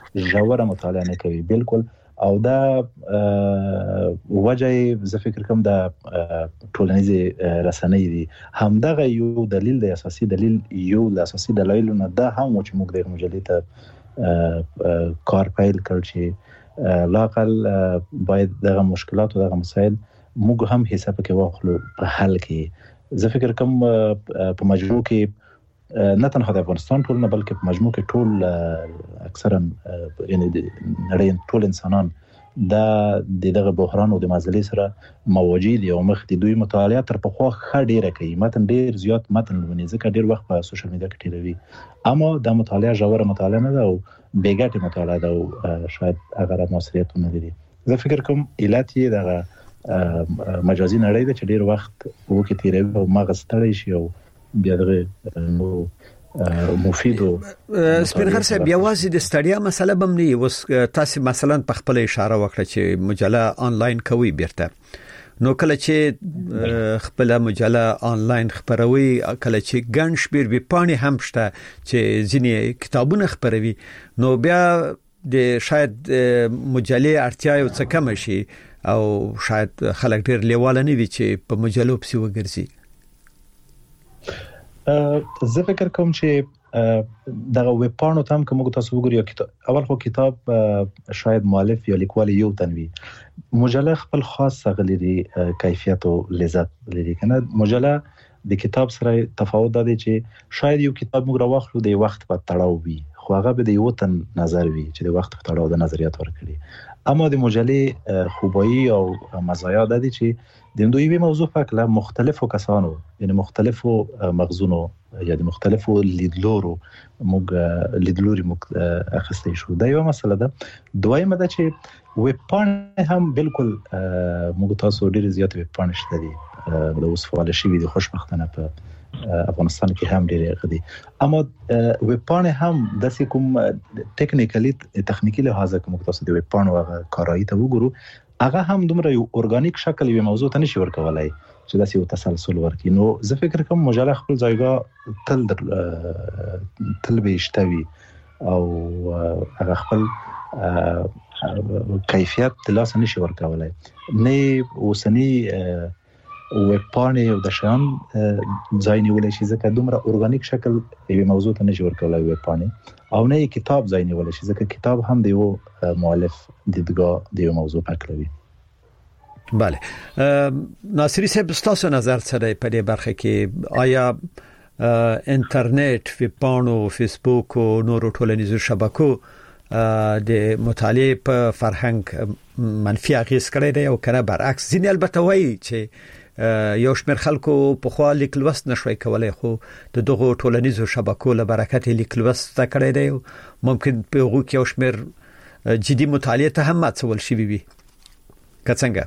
بالکل او دا وجه زه فکر کوم دا ټولنیزه رسنۍ دي همدغه یو دلیل دی اساسي دلیل یو د اساسي دلایلونه دا هم چې موږ د مجلې ته کار پیل کړ چې لاقل باید دغه مشکلات او دغه مسایل موږ هم حساب کې واخلو په حل کې زه فکر کوم په مجموع کې نه تنها د افغانستان ټول نه بلکې په مجموع کې ټول اکثرا یعنی نړۍ ټول انسانان دا دغه بحران او د مزلې سره مواجه دي او مخ دي دوی مطالعه تر په خو ښه ډیره کوي متن ډیر زیات متن لونی ځکه ډیر وخت په سوشل میډیا کې تیروي اما د مطالعه ژوره مطالعه نه ده او بیګټه مطالعه ده او شاید هغه موثریت نه لري زه فکر کوم علت یې دغه مجازي نړۍ د ډیر وخت وکړي تیروي او مغز تړي شي او بیا دغه نو مفید او سپینغر صاحب یوازې د ستړیا مسله بم نه وس تاسو مثلا په خپل اشاره وکړه چې مجله انلاین کوي بیرته نو کله چې خپل مجله انلاین خبروي کله چې ګڼ شمیر به پانی هم شته چې ځینې کتابونه خبروي نو بیا د شاید مجلې اړتیا یو څه کم شي او شاید خلک ډیر لیواله نه وي چې په مجلو پسې وګرځي زه فکر کوم چې دغه ویب پاڼو ته هم کوم تاسو وګورئ اول خو کتاب شاید مؤلف یا لیکوال یو تنوي مجله خپل خاص غلري کیفیت او لذت لري کنه مجله د کتاب سره تفاوت دی چې شاید یو کتاب موږ راوخلو د وخت په تړاو وي خو هغه به د یو تن نظر وي چې د وخت په تړاو د نظریات ورکړي اما د مجلې خوبایی او مزایا د دي چې د دوی به موضوع په کله مختلفو کسانو یعنی مختلفو مغزونو یا د مختلفو لیدلورو موږ اخستې شو دا یو مسله ده دویمه ده چې ویب پاڼې هم بالکل موږ تاسو ډیر زیات ویب پاڼې شته دي د اوس فعال شي دي خوشبختانه په افغانستان کې هم ډېر غدي اما ویب پاڼې هم د کوم تخنیکي لحاظه کوم تاسو د ویب پاڼو کارایی ته وګورو هغه هم دومره یو اورګانیک شکل یو موضوع ته نشي ورکولای چې داسې یو تسلسل ورکړي نو زه فکر کوم مجله خپل ځایګه تل به اشتوي او هغه خپل کیفیت د لاس نشي ورکولای نه اوسنی ویب پاڼې او د شان ځای نیولای شي ځکه دومره اورګانیک شکل یو موضوع ته نشي ورکولای ویب پاڼې او نه کتاب ځای نیولای شي ځکه کتاب هم د یو مؤلف دیدګاه د یو موضوع پکلوي بله ناصری صاحب تاسو نظر څه دی په دې برخه کې آیا انټرنیټ ویب پاڼو فیسبوک او نورو ټولنیزو شبکو د مطالعه په فرهنګ منفي اغیز کړی دی او کنه برعکس ځینې البته وایي چې یو شمېر خلکو په خوا لیک لوست نشوي کولای خو د دغه ټولنیزو شبکو له برکت لیک لوست کړی دی ممکن په هغه کې یو شمېر جدي مطالعه ته هم مڅول شي وي څنګه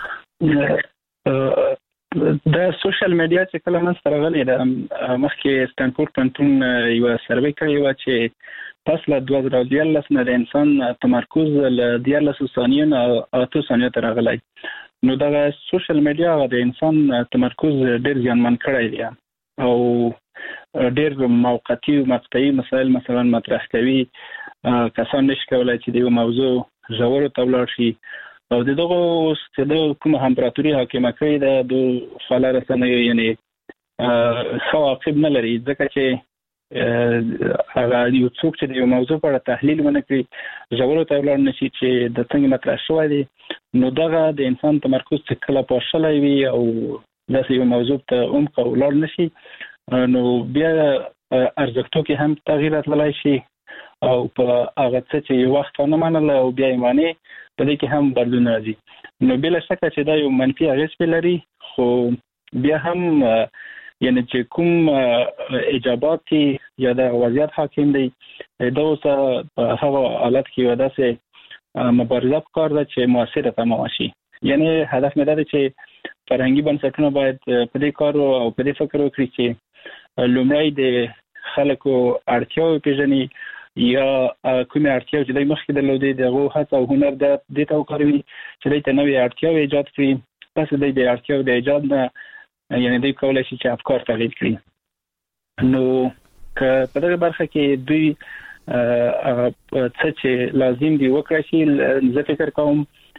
د سوشل میډیا چې کله من سره غلي د مخکې ستانفورد پوهنتون یو سروې کړی و چې پس له 2014 نه د انسان تمرکز له 14 ثانیو نه 8 ثانیو ته راغلی نو دا سوشل میډیا د انسان تمرکز ډیر ځانمن کړی دی او ډیر موقتی او مقطعي مسائل مثلا مطرح کوي کسان نشي کولای چې د موضوع ژور ته ولاړ شي او دغه چې د کوم امپراتوري حاکمه کړی د خلاره سره یعنی خو عقب نه لري ځکه چې هغه یو څوک چې د موضوع په اړه تحلیل ونه کړي ژور ته ولاړ نشي چې د څنګه مطرح شوی دی نو دغه د انسان تمرکز چې کله پاشلای وي او داسې یو موضوع ته عمق ولاړ نشي نو بیا ارزښتو کې هم تغییر راتللی شي او په هغه څه چې یو وخت نه منل او بیا یې معنی په دې کې هم بدلون راځي نو بلا شک چې دا یو منفي اغېز لري خو بیا هم یعنی چې کوم اجابات یا د وضعیت حاکم دی دا اوس په هغه حالت کې ودا سه مبارزه کار ده چې موثره تمام شي یعنی هدف مې دا دی چې فرهنګي بنسټونه باید په دې کار او په دې فکر وکړي چې لومړی د خلکو اړتیاوې پیژني یا کومه اړتیا چې د مخکې درلودې دغه هڅه او هنر د دې ته وکړي چې د نوې اړتیاوې ایجاد کړي پس د دې اړتیاوې د ایجاد نه یعنی دوی کولای شي چې افکار تغییر کړي نو که په دغه برخه کې دوی څه چې لازم دی وکړي شي زه فکر کوم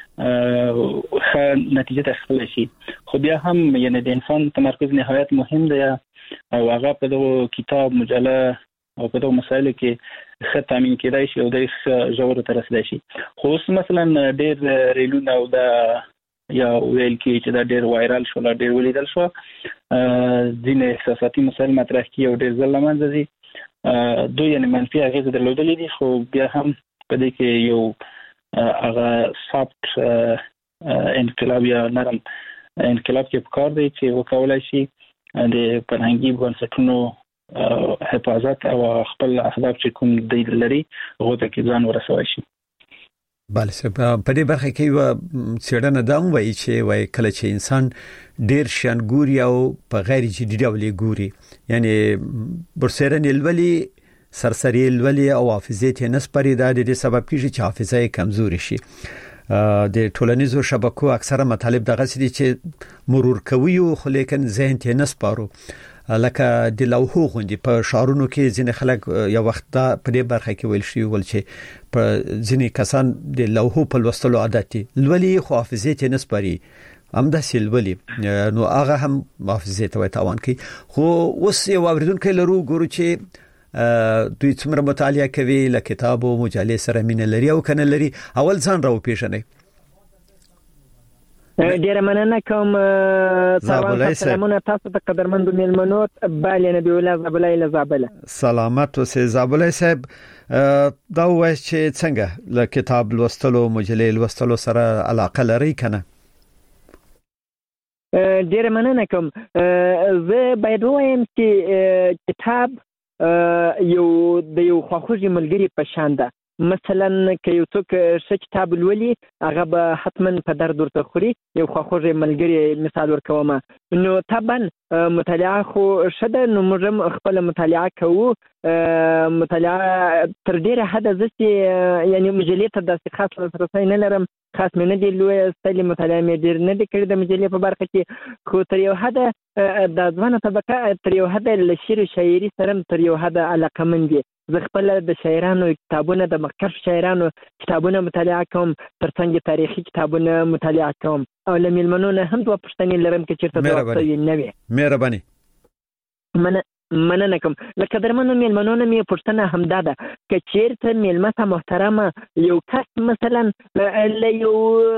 نتیجه تخلیل شي خو بیا هم یعنی د انسان تمرکز نهایت مهم دی او هغه په دغه کتاب مجله او په دغه مسایلو کې ښه تامین کېدای شي او د ژور ته رسیدای شي خو اوس مثلا ډېر ریلونه او د یا ویل کې چې دا ډېر وایرال شو ډېر ولیدل شو ځینې احساساتي مسایل مطرح کړي او ډېر ځل لمنځه ځي دوی یعنی منفي اغېز درلودلې دي خو بیا هم په دې کې یو هغه سافت انقلاب یا نرم انقلاب کې پکار دی چې وکولای شي د فرهنګي بنسټونو حفاظت او خپل اهداف چې کوم دی لري هغه ته کې ځان ورسوي شي بله په دې برخه کې یو څېړنه دا وایي چې وایي کله چې انسان ډیر شان ګوري او په غیر جدي ډول ګوري یعنی برسرن الولي سرسری الولي او حافظه ته نسپری د دې سبب کیږي چې حافظه کمزوري شي د ټولنیزو شبکو اکثره مطالب دغه سدي چې مرور کوي خو لیکن ذهن ته نسپارو لکه د لوحو غوندي په شعرونو کې ځینې خلک یو وخت دا په دې برخه کې ویل شي ول چې په ځینې کسان د لوحو په لوستلو عادت دي لولي خو حافظه ته نسپاري همدا سیلولي نو هغه هم حافظه ته تاوان کوي خو اوس یو اوریدونکو لرو ګورو چې دوی څومره مطالعه کوي له کتاب او مجلې سره مینه لري او کنه لري اول ځان راو پیژني ډیره مننه کوم سلامونه تاسو ته قدرمنو میلمنو بل نبی الله زابلای لزابله سلامت اوسه زابلای صاحب دا وایي چې څنګه له کتاب لوستلو مجلې لوستلو سره علاقه لري کنه ډیره مننه کوم زه باید وایم چې کتاب یو د یو خواخوږي ملګری په شان ده مثلا که یو څوک ښه کتاب لولي هغه به حتما په درد ورته خوري یو خواخوږی ملګری مثال ورکوم نو طبعا مطالعه خو ښه ده نو موږ هم خپله مطالعه کوو مطالعه تر ډېره حده زه چې یعنی مجلې ته داسې خاص لاسرسی نه لرم خاص مې نه دي لوستلې مطالعه مې ډېر نه دي کړې د مجلې په برخه کې خو تر یو حده د ځوانه طبقه تر یو حده له شعر و شاعري سره تر یو حده علاقمند دي زه خپل د شاعرانو کتابونه د مخکښ شاعرانو کتابونه مطالعه کوم ترڅنګ تاریخي کتابونه مطالعه کوم او له میلمنو نه هم دوه پوښتنې لرم که چېرته د وخت یې نه وي مهرباني مننه کوم لکه درمنو میلمنو نه مې پوښتنه همدا ده که چېرته میلمه ته محترمه یو کس مثلا له یو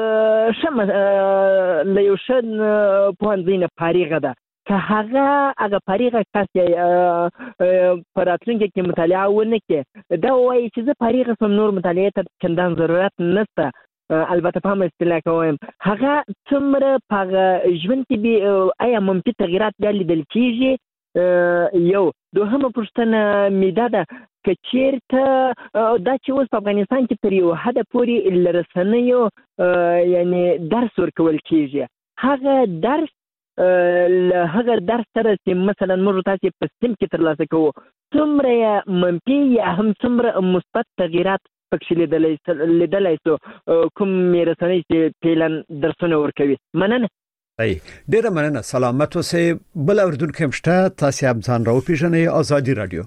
ښه پوهنځي نه فارغه ده که هغه فارغه کس په راتلونکي کې مطالعه ونه کړي دا وایي چې زه فارغه شوم نور مطالعې ته چندان ضرورت نشته البته په هم اصطلاح کوم هغه څومره په ژوند کې به آیا منفي تغیرات بیا لیدل کیږي یو دوهمه پوښتنه مې ده که چیرته دا چې اوس په افغانستان کې تر یو حد پورې لرسنیو یعنی درس ورکول کیږي هغه درس هغه درس سره چې مثلا موږ تاسو په سیم کې ترلاسه کوو څومره منفي یا هم څومره مثبت تغیرات پکې لیدلای شو کوم رسنۍ چې پیلن درسونه ورکوي مننه ډیره مننه سلامت اوسئ بل اوریدونکو مشته تاسو هم ځان راو پیژنئ آزادي رادیو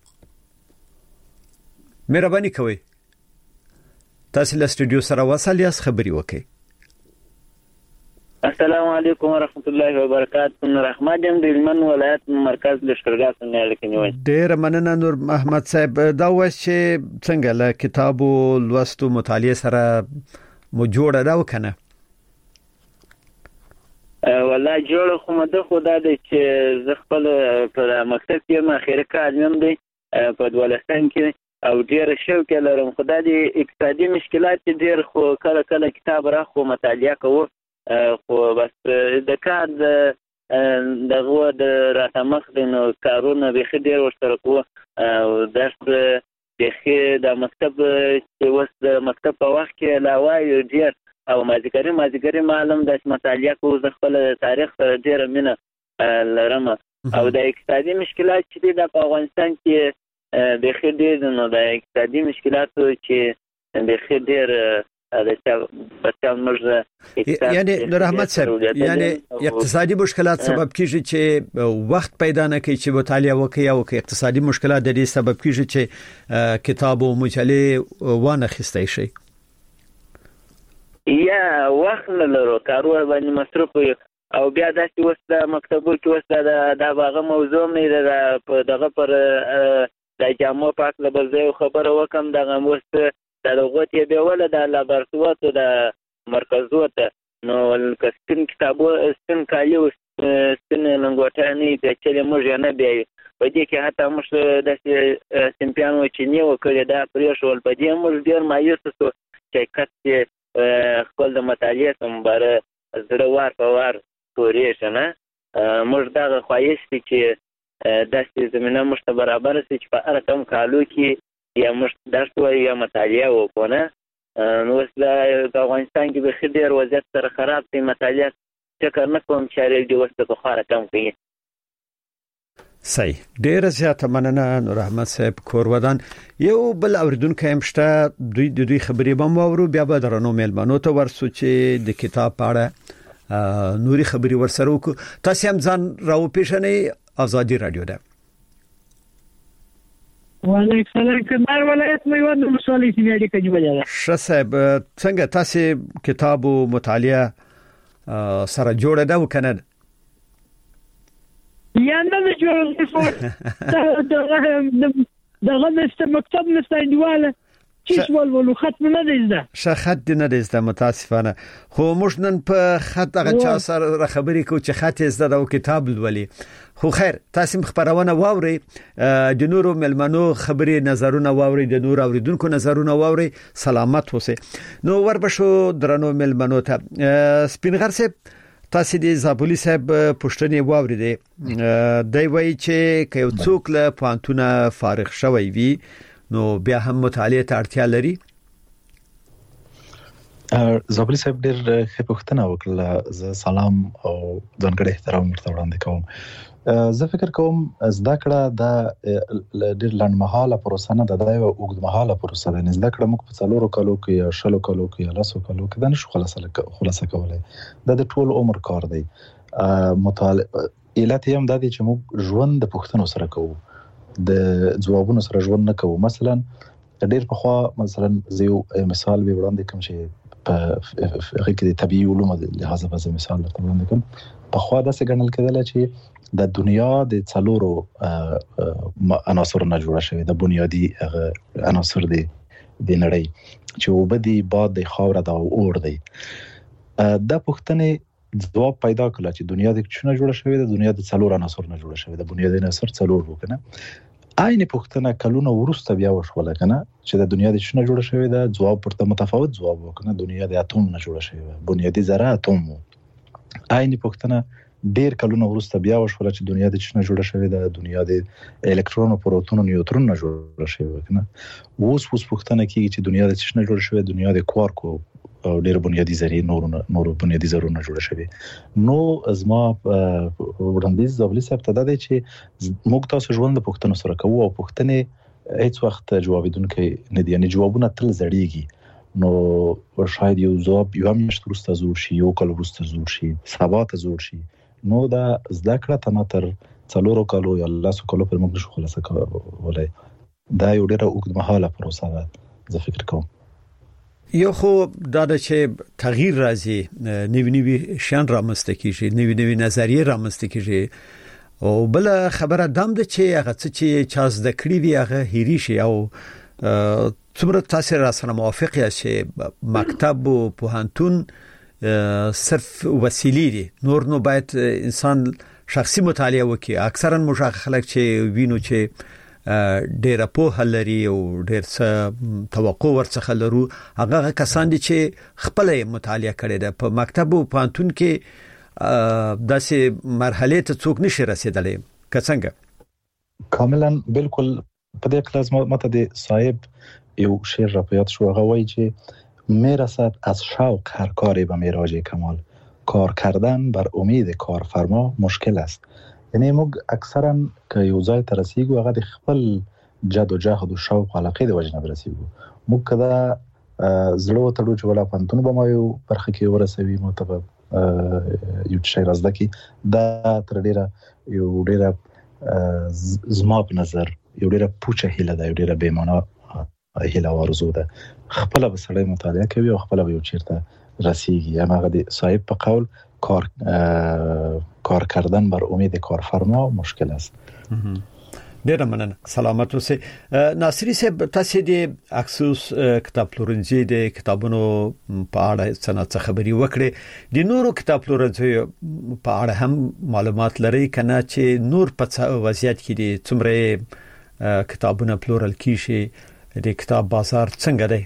مهرباني کوئ تاسو له سټوډیو سره وصل یاست خبري وکړئ السلام علیکم ورحمت الله وبرکاته نور احمد یم د هلمند ولایت مرکز لشکرګاه څخه لیکنی ډیر مننه نور محمد صاحب دا وایي چې څنګه له کتابو لوستو مطالعه سره مو جوړه دا وکنه والله جوړ خو مده خدا د چې ز خپل په مکتب کې مخیره کارم دی په دولستان کې او ډیر شوق لرم خدای د اقتصادي مشکلات ډیر خو کله کتاب را خو مطالعه کوم خو بس د کار دغه د راتمخ د کارونه به ډیر ورسره کوم او درس د مکتب چې وس د مکتب په وخت کې علاوه ډیر او مازیګری معلوم د مطالعه کوم ز خپل تاریخ سره ډیر مینه لرم او د اقتصادي مشکلات چې د افغانستان کې د خډیر نو د اقتصادي مشکلات چې د خډیر یعنی نور احمد صاحب یعنی اقتصادي مشکلات سبب کیږي چې وخت پیدا نه کوي چې مطالعه وکړي او که اقتصادي مشکلات د دې سبب کیږي چې کتاب او مجله وانه خسته شي یا وخت نه لرو کارونه باندې مصرف او بیا داسې وسته مکتبو کې وسته دا باغه موضوع نه ده په دغه پر د جامو پاک لبل خبره وکم دغه وسته د لغت یې به ول د لابراتوار د مرکزوت نو کستن کتابو استن کالیو استن لنګوټانی د چلې موږ نه بیا په دې کې حتی موږ د سیمپیانو چې نیو کړی دا پرېښول په دې موږ ډیر مایوس شو چې کته خپل د مطالعه سمبره زړه په وار پورې شنه موږ دا خواهش دي چې داسې زمينه موږ ته برابر شي چې په هر کم کالو کې یا موږ درس وایو یا مطالعه وکړو نو د افغانستان کې به ډیر وضعیت سره خراب دی مطالعه فکر نه کوم چې اړ دی وسته په خاره کم کوي صحیح ډیر زیاته مننه نور احمد صاحب کورودان یو بل اوریدونکو هم شته دوی خبرې بم وورو بیا به درنو میلمنو ته ورسو چې د کتاب په اړه نوري خبري ورسره وکړو تاسو هم ځان راو پیژنئ آزادي رادیو ده وعلیکم السلام کندهار ولایت مې ونه مصالحې سیمه کې جوړه ښه صاحب څنګه تاسو کتاب او مطالعه سره جوړه ده وکنه یا نه جوړه دغه مکتب مستندواله چې ولولو ختم نه دیزده شه خط نه دیزده متاسفانه خو موږ نن په خط هغه چا سره خبرې کو چې خط زده او کتاب ولولي خو خیر تاسو خبرونه واوري د نورو ملمنو خبرې نظرونه واوري د نور اوریدونکو نظرونه واوري سلامت اوسئ نو وربشو درنو ملمنو ته سپینغر صاحب تاسو د زابلی صاحب پښتنې واوري دی وایي چې کيو څوک له پانتونه فارغ شوی وي نو بیا هم مطالعه ته اړتیا لري زابلی صاحب ډېر ښه پوښتنه وکړه زه سلام او ځانګړی احترام ورته وړاندې کوم زه فکر کوم زده کړه د ډېر لنډمهاله پروسه نه ده یو اوږدمهاله پروسه ده زده کړه موږ په 4 کالو کې یا 6 کالو کې یا 10 کالو کې دا نشو خلاصه کولای دا د ټول عمر کار دی مطالعه علت هم دا دی چې موږ ژوند د پوښتنو سره کوو د ځوابونو سره ژوند نه کوو مثلا ډېر په خوا مثلا زه مثال به وړاندې کوم چې په هغه کې د طبيعي علومو د لحاظه په مثال درته وړاندې کوم په خوا د څه ګڼل کېدل چې د دنیا د څلورو عناصر نه جوړه شوی د بنیادی عناصر د نړۍ چې وبدي باد د خاور د اور دی د پښتنې ځواب پیدا کړل چې دنیا د څه نه جوړه شوی د دنیا د څلور عناصر نه جوړه شوی د بنیادی عناصر څلور وکنه عین پوښتنه کلونه ورسته بیا وشوله کنه چې د دنیا د شنه جوړه شوې ده جواب پرته متفاوت جواب وکنه دنیا د اتم نه جوړه شوې ده بنیادی ذره اتم عین پوښتنه ډیر کلونه ورسته بیا وشوله چې دنیا د شنه جوړه شوې ده دنیا د الکترون او پروتون او نیوترون نه جوړه شوې کنه اوس پوښتنه کیږي چې دنیا د شنه جوړه شوې دنیا د کوارک او ډیر بنیادی ذرې نور بنیادی ذرونه جوړه شوې نو ازما وړاندیز زابلی صاحب ته ده چې موږ تاسو ژوند د پوښتنو سره کوو او پوښتنې هیڅ وخت جوابیدونکې نه دي یعنی جوابونه تل زړیږي نو شاید یو ځواب یو میاشت وروسته زور شي یو کال وروسته زور شي سبا ته زور شي نو دا زده کړه تناتر څلورو کالو یا لاسو کالو پر موږ نشو خلاصه کولای دا یو ډیره اوږد مهاله پروسه ده زه فکر کوم یو خو دا چې تغییر راځي نوی شان رامنځته کیږي نوی نظریه رامنځته کیږي او بل خبره دام ده چې هغه چې چا زده کړی وي هغه هېری شي او څومره تاسو را سره موافق یاست چې مکتب او پوهنتون صرف وسیله دي نور نو باید انسان شخصي مطالعه وکړي اکثرا مشاغ خلک چې وینو چې ډېر په لري او ډېر څه توقع ورڅخه لرو هغه کسان دي چې خپل مطالعه کړي ده په مکتب او پوهنتون کې داسې مرحله ته څوک نشي رسیدلی څنګه کاملا بالکل په دې کلاس ماته د صاحب یو شعر را پیاد شو هغه وایي چې میرسد از شوق هر کاری به میراج کمال کار کردن بر امید کارفرما مشکل است یعنی موږ اکثرا که یو ځای ته رسیدو هغه د خپل جد و جهد او شوق علاقه د وجنه رسیدو موږ کدا زړه تړو چې ولا پنتون به ما یو برخه کې ورسوي متفق یو شی رازده کی دا تر ډیره یو ډیره زما په نظر یو ډیره پوچه هیله ده یو ډیره بے معنا هیله ورزو ده خپل به سړی مطالعه کوي او خپل به یو چیرته رسیږي یا هغه د صاحب په قول کار کردن بر امید کارفرما مشکل است ډیر مننه سلامت اوسئ ناصری صاحب تاسو د اکسوس کتاب پلورنځي د کتابونو په اړه څه خبري وکړي د نورو کتاب پلورنځي په اړه هم معلومات لري کنه چې نور په وضعیت کې دي څومره کتابونه پلورل کیږي د کتاب بازار څنګه دی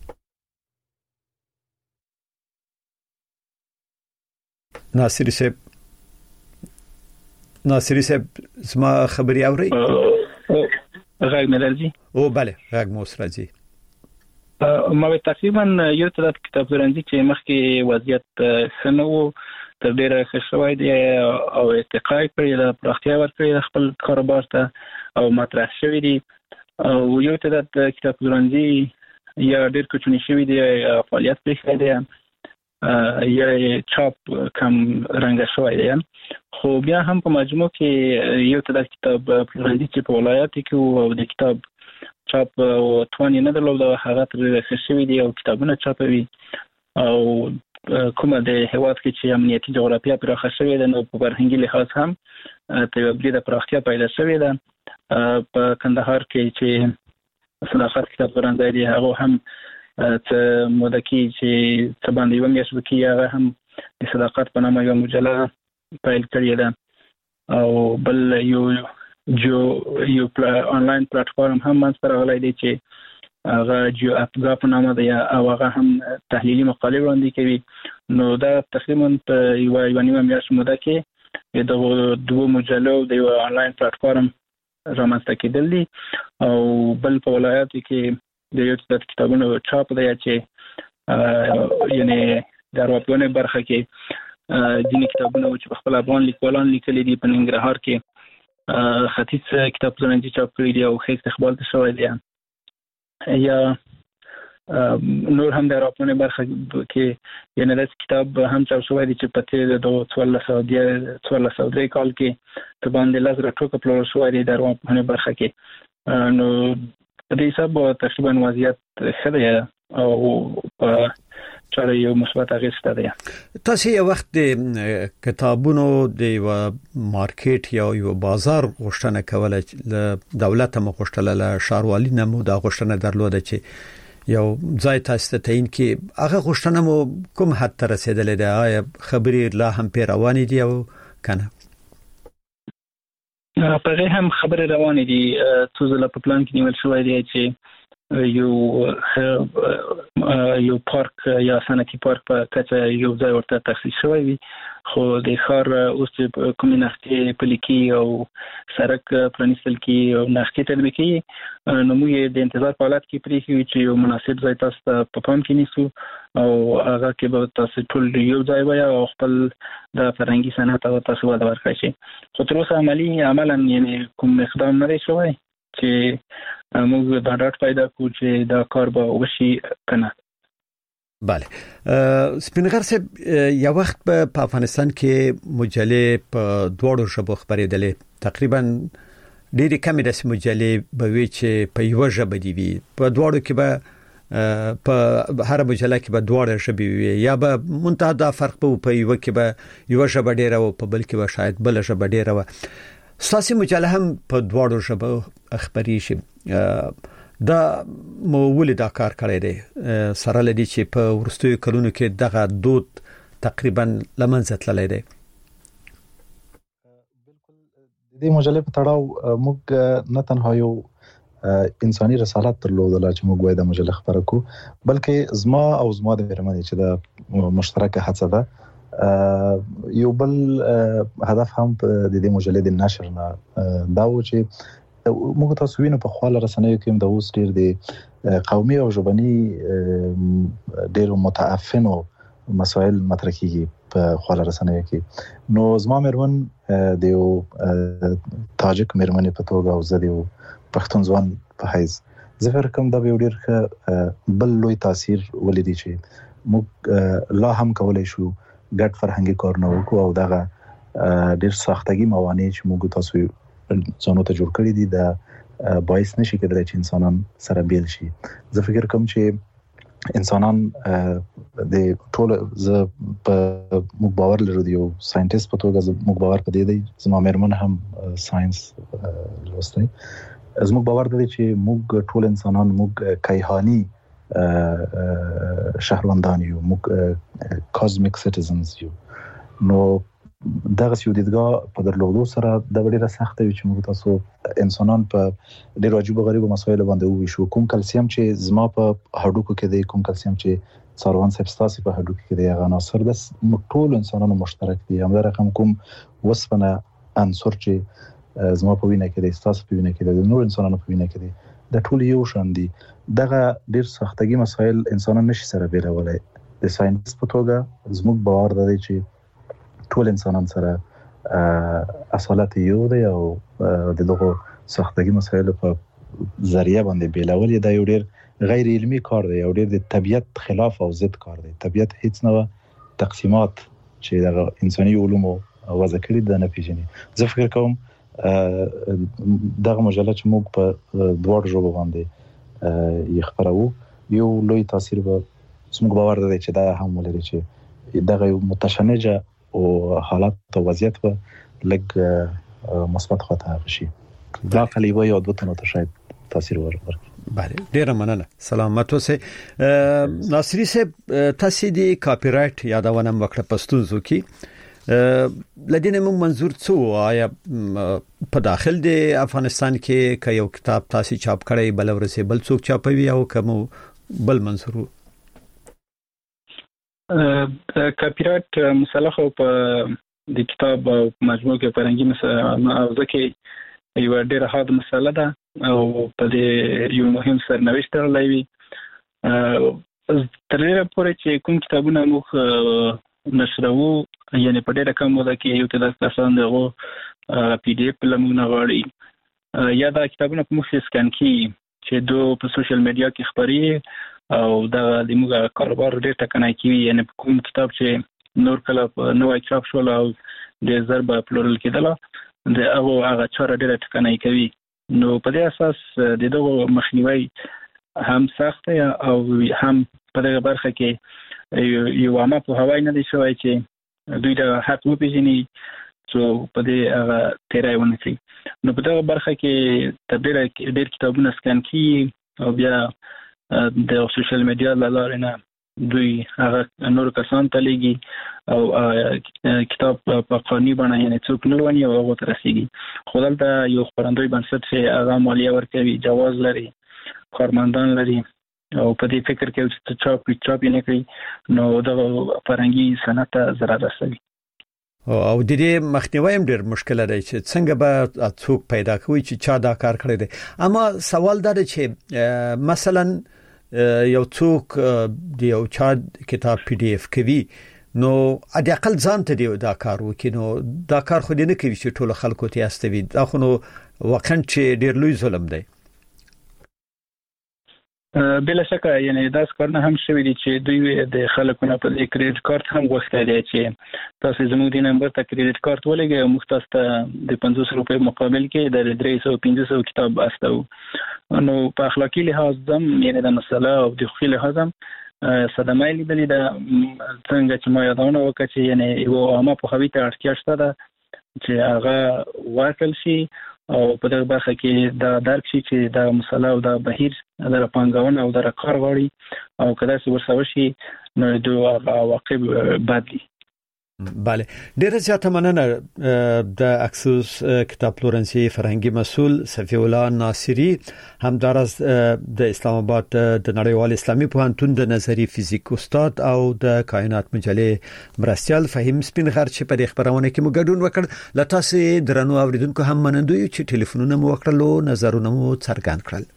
ناصری صاحب زما خبري اوري غږ مې راځي او bale غږ مو سره راځي ما تقریبا یو څه د کتاب پلورنځي چې مخکې وضعیت خنو تر ډیره خښوي دی او ارتقا کړی د پراختیا ورکړي خپل کاروبار ته او مطرح شوی دی او یو څه د کتاب پلورنځي یا ډیر کوچنی شوی دی فعالیت پرې دی یا چاپ کم رنګ شوی دی خو بیا هم په مجموع کې یو څه د کتاب پلورنځي چې په ولایت کې او د کتاب چاپ او توانی نه درلوده هغه تر ډیره شوی دی او کتابونه چاپوي او کومه د هیواد کې چې امنیتي جغرافیه پراخه شوې ده نو په فرهنګي لحاظ هم تبدیل د پراختیا پیدا شوې ده په کندهار کې چې صداقت کتاب پلورنځي دی هغه هم ته موده کې چې څه باندې یو میاشت کې هغه هم د صداقت په نامه یو مجله پیل کړې ده او بل یو آنلاین پلیټفارم هم منځ راغلی دی چې هغه جو اپګا په نامه دی او هغه هم تحلیلي مقالې وړاندې کوي نو دا تقریبا په یو نیمه میاشت موده کې د دوه مجلو د یو آنلاین پلیټفارم رامنځته کېدل دي او بل په ولایت کې د یو څه کتابونو چاپ دی چې یعنی د ارواپوهنې برخه کې ځینې کتابونه چې په خپل افغان لیکوالان لیکلي دي په ننګرهار کې ختیځ کتاب پلورنځي چاپ کړی دی او ښه استقبال ته شوی دی یا نور هم د ارواپوهنې برخه کې یعنی د کتاب هم چاپ شوی دی چې په تیر د 1403 کال کې په باندې لږ راټوکه پلور شوی دی د ارواپوهنې برخه کې نو په دې حساب تقریبا وضعیت ښه دی او په چاره یو مثبت اغېز دی تاسو یو وخت د کتابونو د یو مارکیټ یا یو بازار غوښتنه کوله ل دولت هم غوښتله ل شاروالي نه مو د غوښتنه درلوده چې یو ځای تاسو ته تعین کې هغه غوښتنه مو کوم حد ته رسیدلې ده خبرې لا هم پیروان دي او کنه په هغه هم خبره روانه دي څو ځله په پلان کې نیول شوی دی چې یو پارک یا صنعتي پارک په کچه یو ځای ورته تخصیص شوی وي خو د ښار اوس کومې نښتې پلي کېږي او سړک پرانیستل کېږي او نښتې تطبیق کېږي نو موږ د انتظار په حالت کې پرېښي یو چې یو مناسب ځای تاسو ته په پام کې نیسو او هغه کې به تاسو ټول یو ځای وایي او خپل د فرهنګي صنعت او تاسو وده ورکړئ شي خو تر اوسه عملاً یعنی کوم اقدام نه دی شوی چې موږ دا ډاټ پیدا کړو چې دا کار به وشي کنه. بله سپینغر صاحب یو وخت په افغانستان کې مجلې په دوړو ژبو خبرېدلې تقریبا ډېری کمې د مجلې به وی چې په یو ژبه دی وي په دوړو کې به په هر مجله کې به دوړه ژبې وي یا به منتهى فرق په یو کې به یو ژبه ډېره او په بل کې به شاید بل ژبه ډېره و ساسي مجله هم په دوړو ژبه خبري شي دا مولې دا کار کړی دی سره لدی چې په ورستوي کلونو کې دغه دود تقریبا لمنځه تللی دی. بالکل د دې مجلې په تړاو موږ نه تنها یو انساني رسالت درلودله چې موږ وای د مجلې خبره کو بلکې زما د مېرمنې چې د مشترکه هڅه ده یو بل هدف هم د دې مجلې د نشر نه دا و چې موږ تاسو وینو په خواله رسنیو کې د اوس ډیر د قومي او ژبني ډیر متعفنو مسائل مطرح کیږي په خواله رسنیو کې نو زما مېرمن د یو تاجک مېرمنې په توګه او زه د یو پښتون ځوان په حیث زه فکر کوم دا به ډیر بل لوی تاثیر ولیدي چې موږ لا هم کولای شو ګډ فرهنګي کارونه وکړو او دغه ډیر ساختګي موانع چې موږ تاسو ځانو ته جوړ کړی دي دا باعث نشي کېدای چې انسانان سره بیل شي. زه فکر کوم چې انسانان د ټول ز په موږ باور لرو دی یو ساينټیست په توګه موږ باور پدې دی زما مېرمن هم ساينس لوستي زموږ باور دی چې موږ ټول انسانان موږ کیهانی شهروندان یو موږ کازمیک سټیزنز یو نو دغه یو دیدګاه په درلودو سره د ډیره سخته وي چې موږ تاسو انسانان په ډیرو عجیب غریب مسایل باندې وښو کوم کلسیم چې زما په هډوکو کې دی کوم کلسیم چې څاروان سبستاسي په هډوکو کې دی هغه عناصر د ټول انسانانو مشترک دي هم رقم کوم وسپنه عنصر چې زما په وینه کې دی تاسو په وینه کې دی نور انسانانو په وینه کې دی د ټول یو شان دي دغه ډیر سختګي مسایل انسانان نشي سره بیلولای د ساينس په توګه زموږ باور دی چې ټول انسانان سره اصالت یو دی او دغه سختګي مسایل په ذریعہ باندې بیلول دا یو ډیر غیر علمي کار دی او ډیر د طبيعت خلاف او ضد کار دی طبيعت هیڅ نه تقسیمات چې د انساني علومو وضع کړی د نه پیژني زه فکر کوم دغه مجله چې موږ په دوړ ژبه باندې یې خبرو یو لوی تاثیر به زموږ باور دی چې دا هم ولري چې دغه یو متشنجه او حالات او وضعیت به لګ مثبت خواته شي دا قلیبه یا دوه ته شاید تاثیر ورکړي. بله ډیره مننه سلامت اوسئ. ناصری صاحب تاسو د کاپی رائټ یادونه وکړه پښتونزو کې لدینه موږ منظور څه آیا په داخل د افغانستان کې ک یو کتاب تاسو چاپ کړی بل ورسې بل څوک چاپوي او کوم بل منظور کاپی رائټ مسله خو په د کتاب او مجموعه کې فرهنګي مسله کې یو ډېر حاد مسله ده او په دې یو مهم سرنوشت لري تر ډېره پورې چې کوم کتابونه موږ نشرو یعنی په ډېره کم موده کې یو ته د کسان دغه پی ډی اف لمونه غواړي یا دا کتابونه په مخ سکان کې چې دوه په سوشل میډیا کې خبري او دا د موږ کاروبار ډېر ټکنای کیږي یعنی کوم کتاب چې نور کله نوې چاپ شول او د ضرب پلورل کېدل د هغه چاره ډېر ټکنای کوي نو په دې اساس د دغه مخنیوي هم سخت او هم په دغه برخه کې یو عامه په هوای نه دي شوی چې دوی د حق وپیژني چې په دې هغه تیرای ونکړي نو په دغه برخه کې ډېر کتابونه سکان کی او بیا د سوشل میډیا له لارې نه دوی هغه نور کسان ته لګي او کتاب په قانوني بڼه یعنی څوک نه لونی او هغه ته رسیږي. خو دلته یو خبرندوی بنسټ چې هغه مالیه ورکوي، جواز لري، کارمندان لري او په دې فکر کې چې چاپ نه کوي نو د فرهنګي صنعت ته ضرر رسوي. او د دې مخنیوي هم ډېر مشکل دی چې څنګه به څوک پیدا کوي چې چا دا کار کړی دی. اما سوال دا دی چې مثلا یو څوک د یو چا کتاب PDF کوي نو د اقل ځان ته دی دا کار وکړي، نو دا کار خو دې نه کوي چې ټول خلکو ته استوي. دا خو نو واقعا چې ډېر لوی ظلم دی. بلا شکه یعنی دا څنګه هم شوی دي چې دوی د خلکو نه په کریډټ کارت هم غوښتل دي چې تاسو زموږ د نمبر ته کریډټ کارت ولګئ او موږ تاسو ته د 500 روپۍ مقابل کې د 300 کتاب استو. نو په اخلاقی لحاظ هم یعنی د مسله او د خو لحاظ هم صدمه لیدلې ده. څنګه چې ما یادونه وکړه چې یعنی یو عامه په خوي ته اړتیا شته ده چې هغه ورکل شي او په دغه برخه کې دا درک شي چې دا مسله او دا بهیر د پانګونه او د کار غوړي او کله چې ورسوي شي نو د عواقب بد دي. بله، ډیره زیاته مننه. د اکسوس کتاب پلورنسي فرهنګي مسؤل صفی الله ناصری همدارس د اسلام آباد د نړیوال اسلامي پوهنتون د نظری فزیک استاد او د کائنات مجلې مرستيال فهیم سپینغر چې په خبرونه کې مو ګډون وکړ. لتاسې درنو اوریدونکو هم منندوی چې ټلیفونونه مو وکړلو، نظرونه مو څرګند کړل.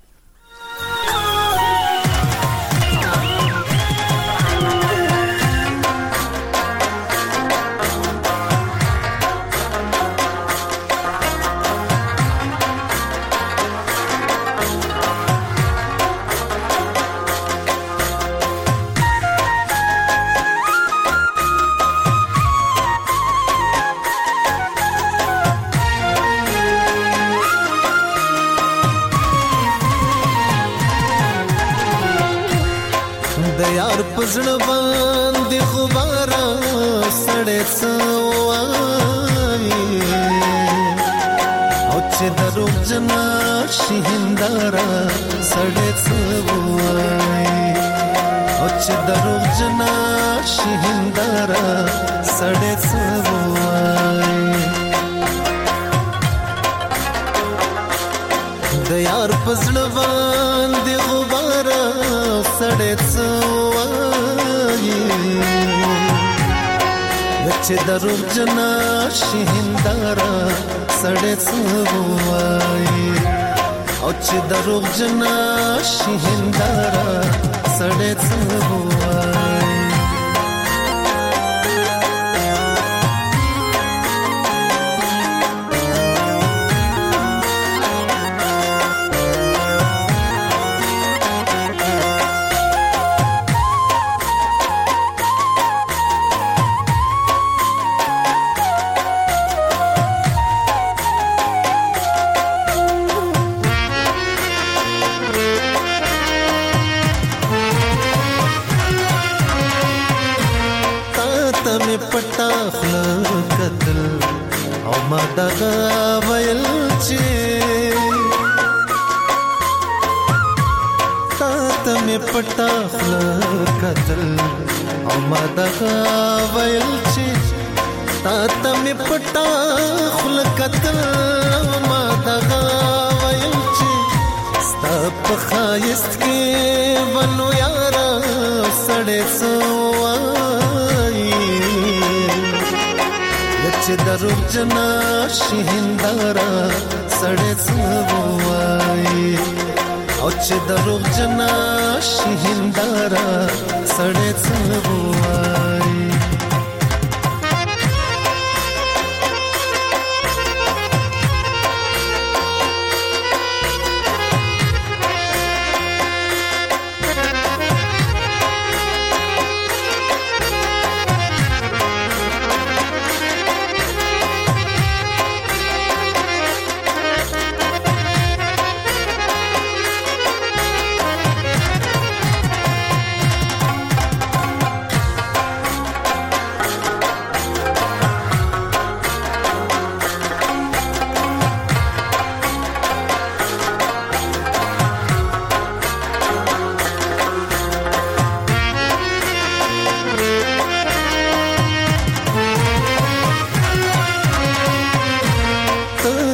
پزړه باندې خبره سړې سوای او چې درو جنا شهندرا سړې سوای او چې درو جنا شهندرا سړې سوای د یار پزړه باندې خبره سړې چې درو جنا شهندرا سړې سوای او چې درو جنا شهندرا سړې سوای. پټا خل قتل او ما دغه ویل چې تاته می پټا خل قتل او ما دغه ویل چې تاته می پټا خل قتل او ما دغه ویل چې ستا په خایست کې ونو یارا سړې سوای چې درو جنا شهندرا سړې سوای او چې درو جنا شهندرا سړې سوای.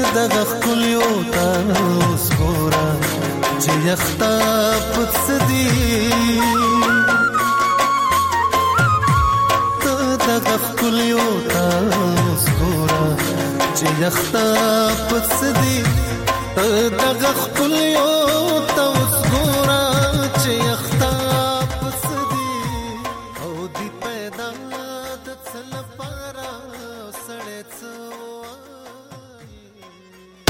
دغه خلیو تاسو ګورا چې یختا پڅ دی ته دغه خلیو تاسو ګورا چې یختا پڅ دی ته دغه خلیو